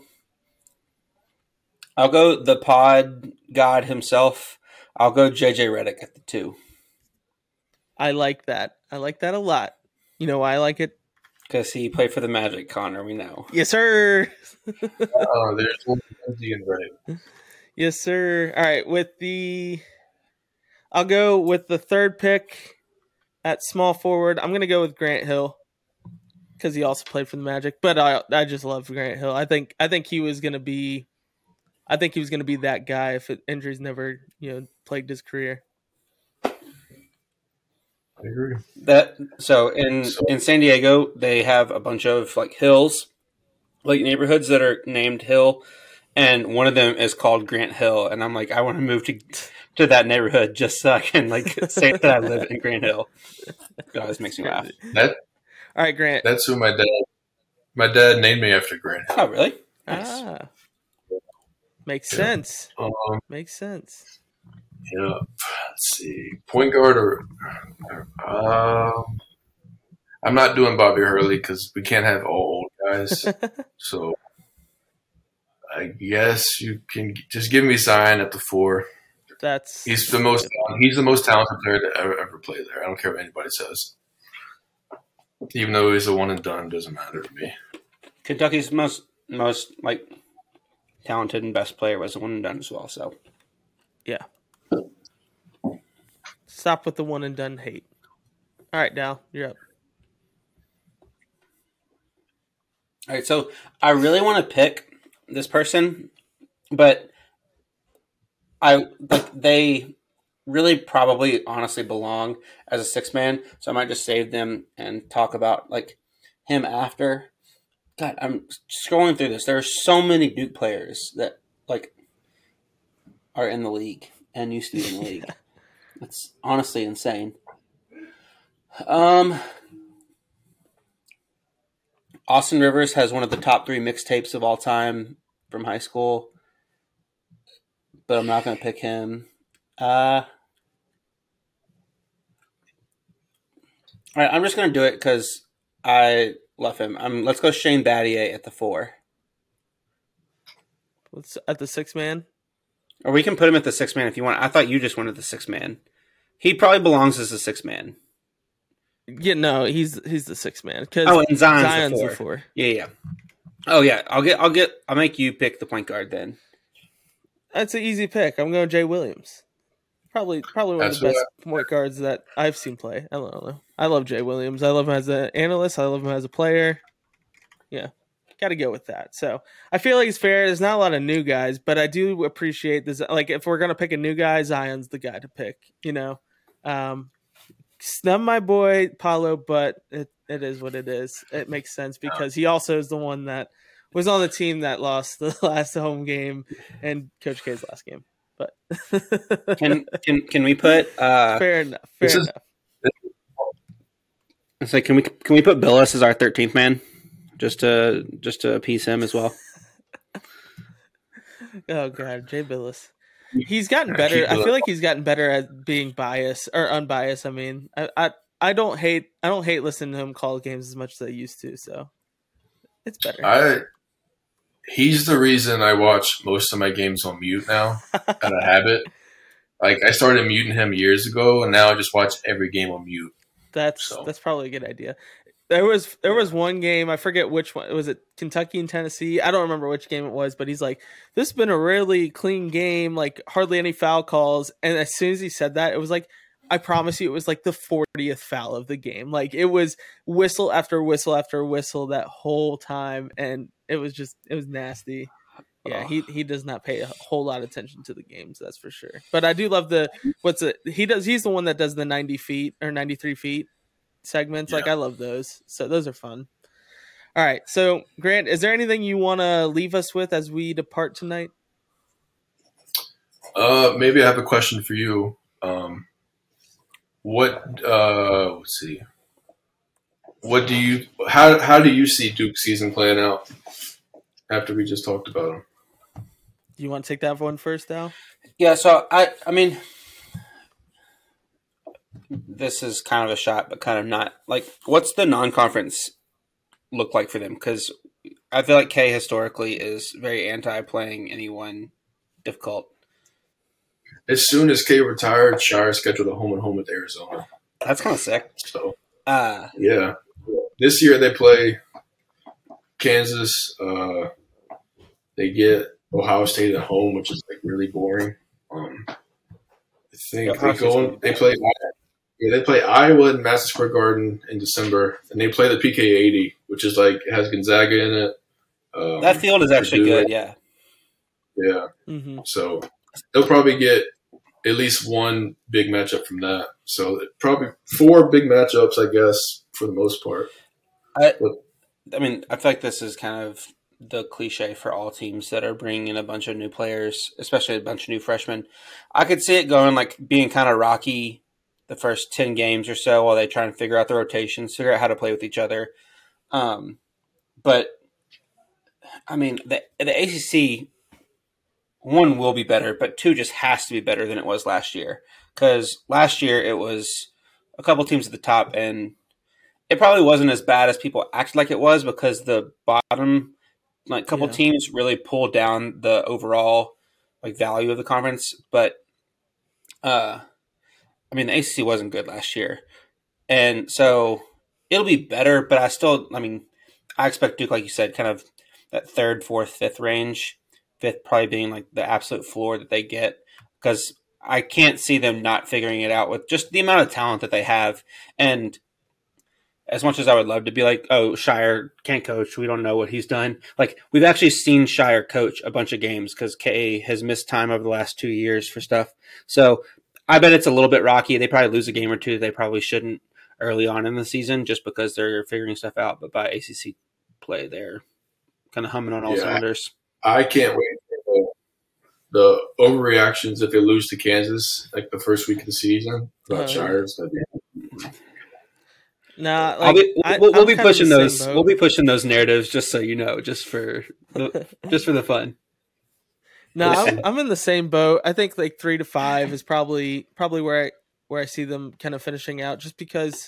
I'll go the pod god himself. I'll go J J Redick at the two I like that. I like that a lot. You know why I like it? because he played for the Magic. Connor, we know. Yes, sir. Oh, there's one Lindsay and Ray. Yes, sir. All right, with the I'll go with the third pick at small forward. I'm going to go with Grant Hill cuz he also played for the Magic, but I I just love Grant Hill. I think I think he was going to be I think he was going to be that guy if it, injuries never, you know, plagued his career. I agree. That so in in San Diego they have a bunch of like hills, like neighborhoods that are named Hill, and one of them is called Grant Hill. And I'm like, I want to move to to that neighborhood just so I can like say that I live in Grant Hill. It always makes me laugh. That All right, Grant. that's who my dad my dad named me after Grant. Oh, really? Nice. Ah. Makes Yeah. sense. Um, Makes sense. yeah. Let's see, point guard or um, I'm not doing Bobby Hurley because we can't have all old guys. So I guess you can just give me Zion at the four. That's He's the most he's the most talented player to ever ever play there. I don't care what anybody says. Even though he's a one and done, doesn't matter to me. Kentucky's most most like talented and best player was the one and done as well. So yeah. Stop with the one and done hate. All right, Dal, you're up. all right, so I really want to pick this person, but I like they really probably honestly belong as a six man. So I might just save them and talk about like him after. God, I'm scrolling through this. There are so many Duke players that like are in the league and used to be in the league. It's honestly insane. Um, Austin Rivers has one of the top three mixtapes of all time from high school, but I'm not going to pick him. Uh, all right, I'm just going to do it because I love him. Um, let's go Shane Battier at the four. Let's at the six man. Or we can put him at the six man if you want. I thought you just wanted the six man. He probably belongs as a six man. Yeah, no, he's he's the six man. Oh, and Zion's, Zion's the, four. the four. Yeah, yeah. Oh yeah, I'll get, I'll get, I'll make you pick the point guard then. That's an easy pick. I'm going Jay Williams. Probably, probably one That's of the best I, point guards that I've seen play. I don't know. I love Jay Williams. I love him as an analyst. I love him as a player. Yeah, got to go with that. So I feel like it's fair. There's not a lot of new guys, but I do appreciate this. Like, if we're gonna pick a new guy, Zion's the guy to pick. You know, um, snub my boy Paolo, but it, it is what it is. It makes sense because he also is the one that was on the team that lost the last home game and Coach K's last game. But can can can we put uh, fair enough? Fair is, enough. It's like can we can we put Billis as our thirteenth man, just to just to appease him as well? Oh God, Jay Billis. He's gotten better. I feel like he's gotten better at being biased or unbiased. I mean, I, I I don't hate I don't hate listening to him call games as much as I used to. So it's better. I he's the reason I watch most of my games on mute now, out of habit. Like I started muting him years ago, and now I just watch every game on mute. That's so. that's probably a good idea. There was there was one game, I forget which one. Was it Kentucky and Tennessee? I don't remember which game it was, but he's like, "This has been a really clean game, like hardly any foul calls." And as soon as he said that, it was like, I promise you, it was like the fortieth foul of the game. Like it was whistle after whistle after whistle that whole time, and it was just it was nasty. Yeah, he he does not pay a whole lot of attention to the games, that's for sure. But I do love the what's it? He does. He's the one that does the ninety feet or ninety-three feet segments. Yeah. Like I love those. So those are fun. All right. So Grant, is there anything you want to leave us with as we depart tonight? Uh, maybe I have a question for you. Um, what? Uh, let's see. What do you? How how do you see Duke's season playing out? After we just talked about him. Do you want to take that one first, Al? Yeah, so I I mean this is kind of a shot, but kind of not. Like, what's the non-conference look like for them? Because I feel like K historically is very anti-playing anyone difficult. As soon as K retired, Shire scheduled a home and home with Arizona. That's kind of sick. So, uh, yeah. This year they play Kansas. Uh, they get Ohio State at home, which is like really boring. Um, I think yeah, they go. They play. Yeah, they play Iowa in Madison Square Garden in December, and they play the P K eighty, which is like it has Gonzaga in it. Um, that field is actually good. Yeah. Yeah. Mm-hmm. So they'll probably get at least one big matchup from that. So probably four big matchups, I guess, for the most part. I, but, I mean, I feel like this is kind of the cliche for all teams that are bringing in a bunch of new players, especially a bunch of new freshmen. I could see it going like being kind of rocky the first ten games or so while they try and figure out the rotations, figure out how to play with each other. Um, but, I mean, the, the A C C, one, will be better, but two, just has to be better than it was last year. Because last year it was a couple teams at the top, and it probably wasn't as bad as people acted like it was because the bottom like couple yeah. teams really pulled down the overall like value of the conference. But uh, I mean, the A C C wasn't good last year, and so it'll be better. But I still, I mean, I expect Duke, like you said, kind of that third, fourth, fifth range. Fifth probably being like the absolute floor that they get, because I can't see them not figuring it out with just the amount of talent that they have. And as much as I would love to be like, oh, Shire can't coach, we don't know what he's done. Like, we've actually seen Shire coach a bunch of games because K has missed time over the last two years for stuff. So I bet it's a little bit rocky. They probably lose a game or two they probably shouldn't early on in the season just because they're figuring stuff out. But by A C C play, they're kind of humming on all yeah, cylinders. I can't wait for the, the overreactions if they lose to Kansas like the first week of the season about Oh, Shires. yeah. Nah, I'll like be, I, we'll, we'll I'm be kind of pushing in the those. same boat. We'll be pushing those narratives, just so you know, just for the, just for the fun. No, I'm, I'm in the same boat. I think like three to five is probably probably where I, where I see them kind of finishing out, just because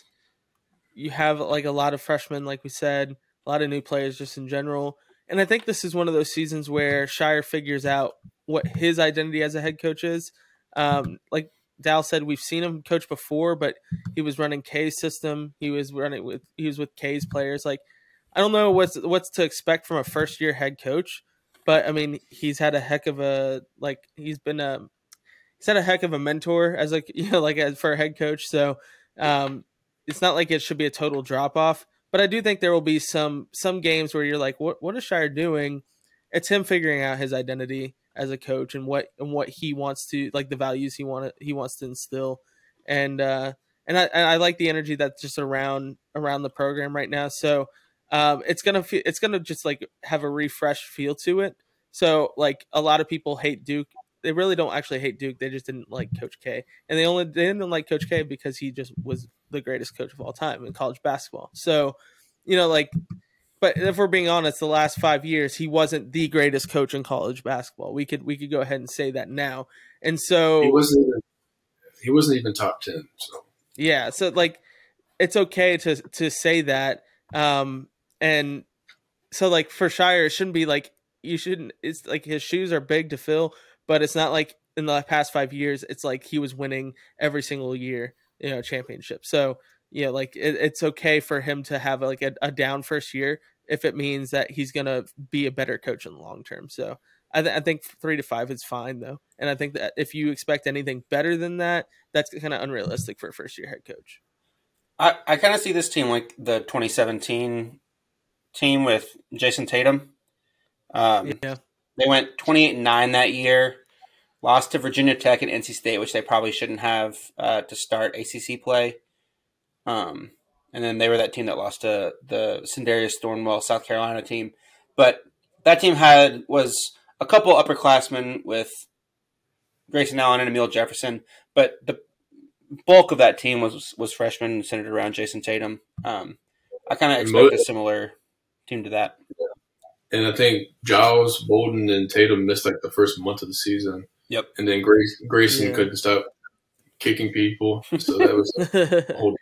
you have like a lot of freshmen, like we said, a lot of new players just in general. And I think this is one of those seasons where Shire figures out what his identity as a head coach is. Um, like Dal said, we've seen him coach before, but he was running K's system. He was running with he was with K's players. Like I don't know what's what's to expect from a first year head coach, but I mean he's had a heck of a like he's been a he's had a heck of a mentor as like you know like as for a head coach. So um, it's not like it should be a total drop off. But I do think there will be some some games where you're like, what what is Shire doing? It's him figuring out his identity as a coach and what and what he wants to like the values he want he wants to instill, and uh, and I and I like the energy that's just around around the program right now. So um, it's gonna fe- it's gonna just like have a refreshed feel to it. So like a lot of people hate Duke. They really don't actually hate Duke. They just didn't like Coach K, and they only they didn't like Coach K because he just was the greatest coach of all time in college basketball. So, you know, like, but if we're being honest, the last five years he wasn't the greatest coach in college basketball. We could we could go ahead and say that now. And so He wasn't even he wasn't even top ten. So yeah, so like it's okay to to say that. Um, and so like for Shire, it shouldn't be like you shouldn't. It's like his shoes are big to fill, but it's not like in the past five years. It's like he was winning every single year, you know, championship. So you know, like it, it's okay for him to have like a, a down first year if it means that he's gonna be a better coach in the long term. So I, th- I think three to five is fine though, and I think that if you expect anything better than that, that's kind of unrealistic for a first year head coach. I, I kind of see this team like the twenty seventeen team with Jason Tatum. Um, Yeah. They went twenty-eight and nine that year, lost to Virginia Tech and N C State, which they probably shouldn't have uh, to start A C C play. Um, and then they were that team that lost to the Sindarius Thornwell, South Carolina team. But that team had was a couple upperclassmen with Grayson Allen and Emil Jefferson, but the bulk of that team was was freshmen centered around Jason Tatum. Um, I kind of expect a similar team to that. And I think Giles, Bolden, and Tatum missed like the first month of the season. Yep. And then Grace, Grayson Yeah. couldn't stop kicking people, so that was a whole.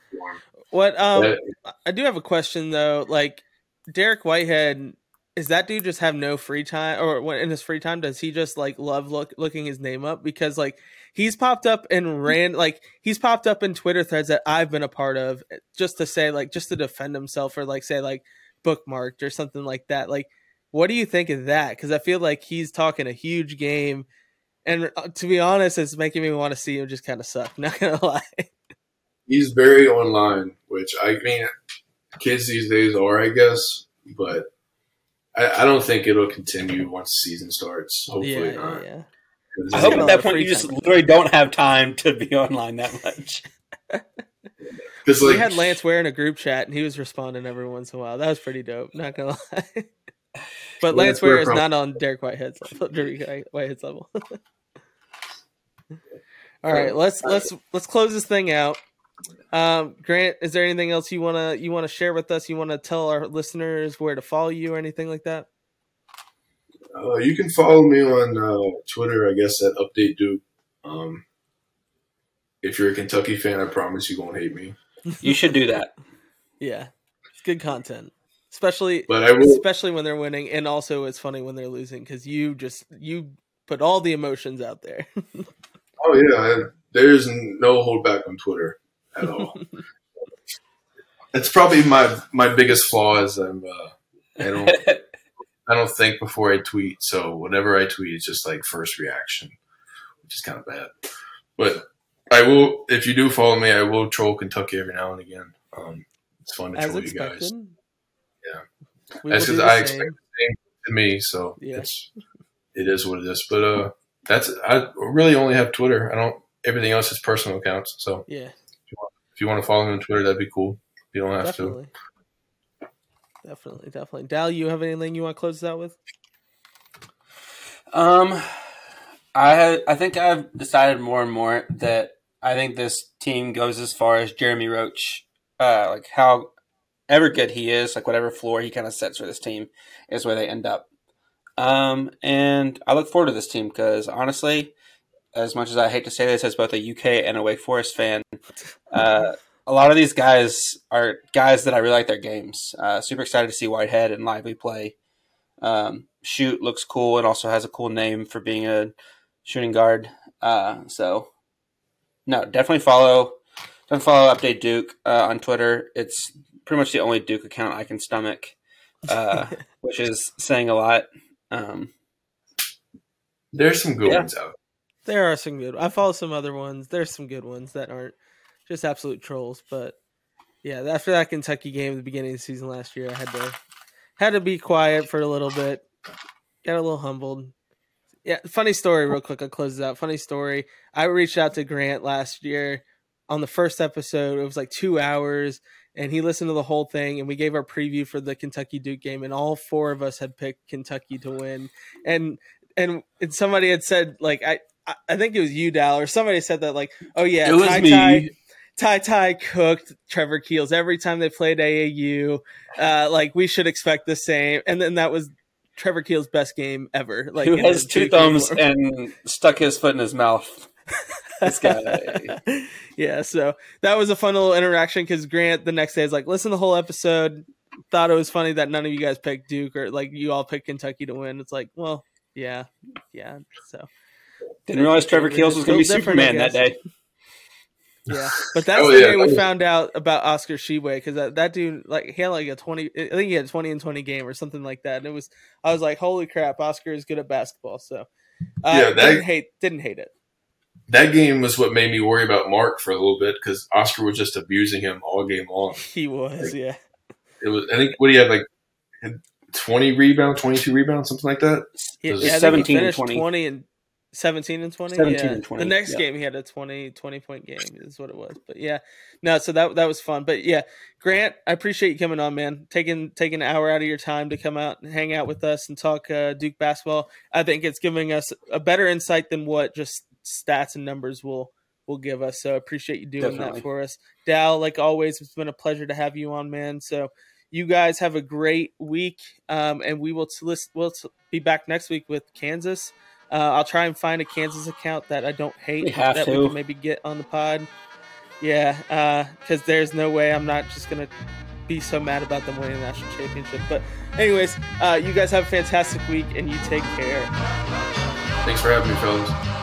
What um That, I do have a question though. Like Derek Whitehead, is that dude just have no free time, or when in his free time does he just like love look looking his name up? Because like he's popped up and ran like he's popped up in Twitter threads that I've been a part of just to say like just to defend himself or like say like bookmarked or something like that. Like what do you think of that? Because I feel like he's talking a huge game, and to be honest, it's making me want to see him just kind of suck. Not gonna lie. he's very online, which I mean, kids these days are, I guess, but I, I don't think it'll continue once the season starts. Hopefully yeah, not. yeah. I hope got a at lot that of point free you just time. literally don't have time to be online that much. Because We like had Lance Ware in a group chat, and he was responding every once in a while. That was pretty dope. Not gonna lie. But Lance Lance Ware Ware is from- not on Derek Whitehead's level. Derek Whitehead's level. All right, let's let's let's close this thing out. Um, Grant, is there anything else you wanna you wanna share with us? You wanna tell our listeners where to follow you or anything like that? Uh, you can follow me on uh, Twitter, I guess, at Update Duke. Um, if you're a Kentucky fan, I promise you won't hate me. You should do that. Yeah, it's good content, especially But I will. especially when they're winning, and also it's funny when they're losing because you just you put all the emotions out there. Oh yeah, there's no holdback on Twitter at all. It's probably my my biggest flaw is I'm uh, I don't I don't think before I tweet. So whenever I tweet, it's just like first reaction, which is kind of bad. But I will, if you do follow me, I will troll Kentucky every now and again. Um, it's fun to As troll you expected. guys. Yeah. We That's will do because the I same. expect the same to me, so Yeah. it's it is what it is. But uh, that's I really only have Twitter. I don't. Everything else is personal accounts. So Yeah, if you want to follow me on Twitter, that'd be cool. You don't have definitely. Definitely, definitely. Dal, you have anything you want to close this out with? Um, I have, I think I've decided more and more that I think this team goes as far as Jeremy Roach, uh, like how ever good he is, like whatever floor he kind of sets for this team is where they end up. Um, and I look forward to this team because honestly, as much as I hate to say this as both a U K and a Wake Forest fan, uh, a lot of these guys are guys that I really like their games. Uh, super excited to see Whitehead and Lively play. Um, Shoot looks cool and also has a cool name for being a shooting guard. Uh, so, no, definitely follow. Definitely follow Update Duke uh, on Twitter. It's pretty much the only Duke account I can stomach, uh, which is saying a lot. Um, There's some good yeah. ones out. There are some good. I follow some other ones. There's some good ones that aren't just absolute trolls. But yeah, after that Kentucky game at the beginning of the season last year, I had to had to be quiet for a little bit. Got a little humbled. Yeah, funny story real quick. I'll close it out. Funny story. I reached out to Grant last year on the first episode. It was like two hours, and he listened to the whole thing, and we gave our preview for the Kentucky Duke game, and all four of us had picked Kentucky to win. And and, and somebody had said, like, I, I think it was you, Dal, or somebody said that, like, oh, yeah, it was Ty me. Ty, Ty Ty cooked Trevor Keels every time they played A A U. Uh, like, we should expect the same. And then that was Trevor Keels' best game ever. Like, Who has two thumbs and stuck his foot in his mouth? This guy. Yeah, so that was a fun little interaction because Grant the next day is like, listen to the whole episode. Thought it was funny that none of you guys picked Duke or like you all picked Kentucky to win. It's like, well, yeah, yeah. So didn't realize Trevor Keels was going to be Superman that day. Yeah, but that's oh, the yeah, day we yeah. found out about Oscar Tshiebwe because that, that dude like he had like a twenty. I think he had a twenty and twenty game or something like that. And it was I was like, holy crap, Oscar is good at basketball. So uh, Yeah, that- didn't hate didn't hate it. That game was what made me worry about Mark for a little bit because Oscar was just abusing him all game long. He was, yeah. It was. I think what do you have like twenty rebounds, twenty-two rebounds, something like that. He, It was yeah, I think seventeen he and finished twenty. twenty and seventeen and twenty. seventeen yeah. and twenty, The next yeah. game he had a twenty, twenty point game is what it was. But yeah, no, so that that was fun. But yeah, Grant, I appreciate you coming on, man. Taking taking an hour out of your time to come out and hang out with us and talk uh, Duke basketball. I think it's giving us a better insight than what just stats and numbers will will give us. So I appreciate you doing Definitely. that for us. Dal, like always, it's been a pleasure to have you on, man. So you guys have a great week, um, and we will t- list, we'll t- be back next week with Kansas. Uh, I'll try and find a Kansas account that I don't hate We have that to. we can maybe get on the pod. Yeah, because there's no way I'm not just going to be so mad about them winning the national championship. But anyways, uh, you guys have a fantastic week, and you take care. Thanks for having me, fellas.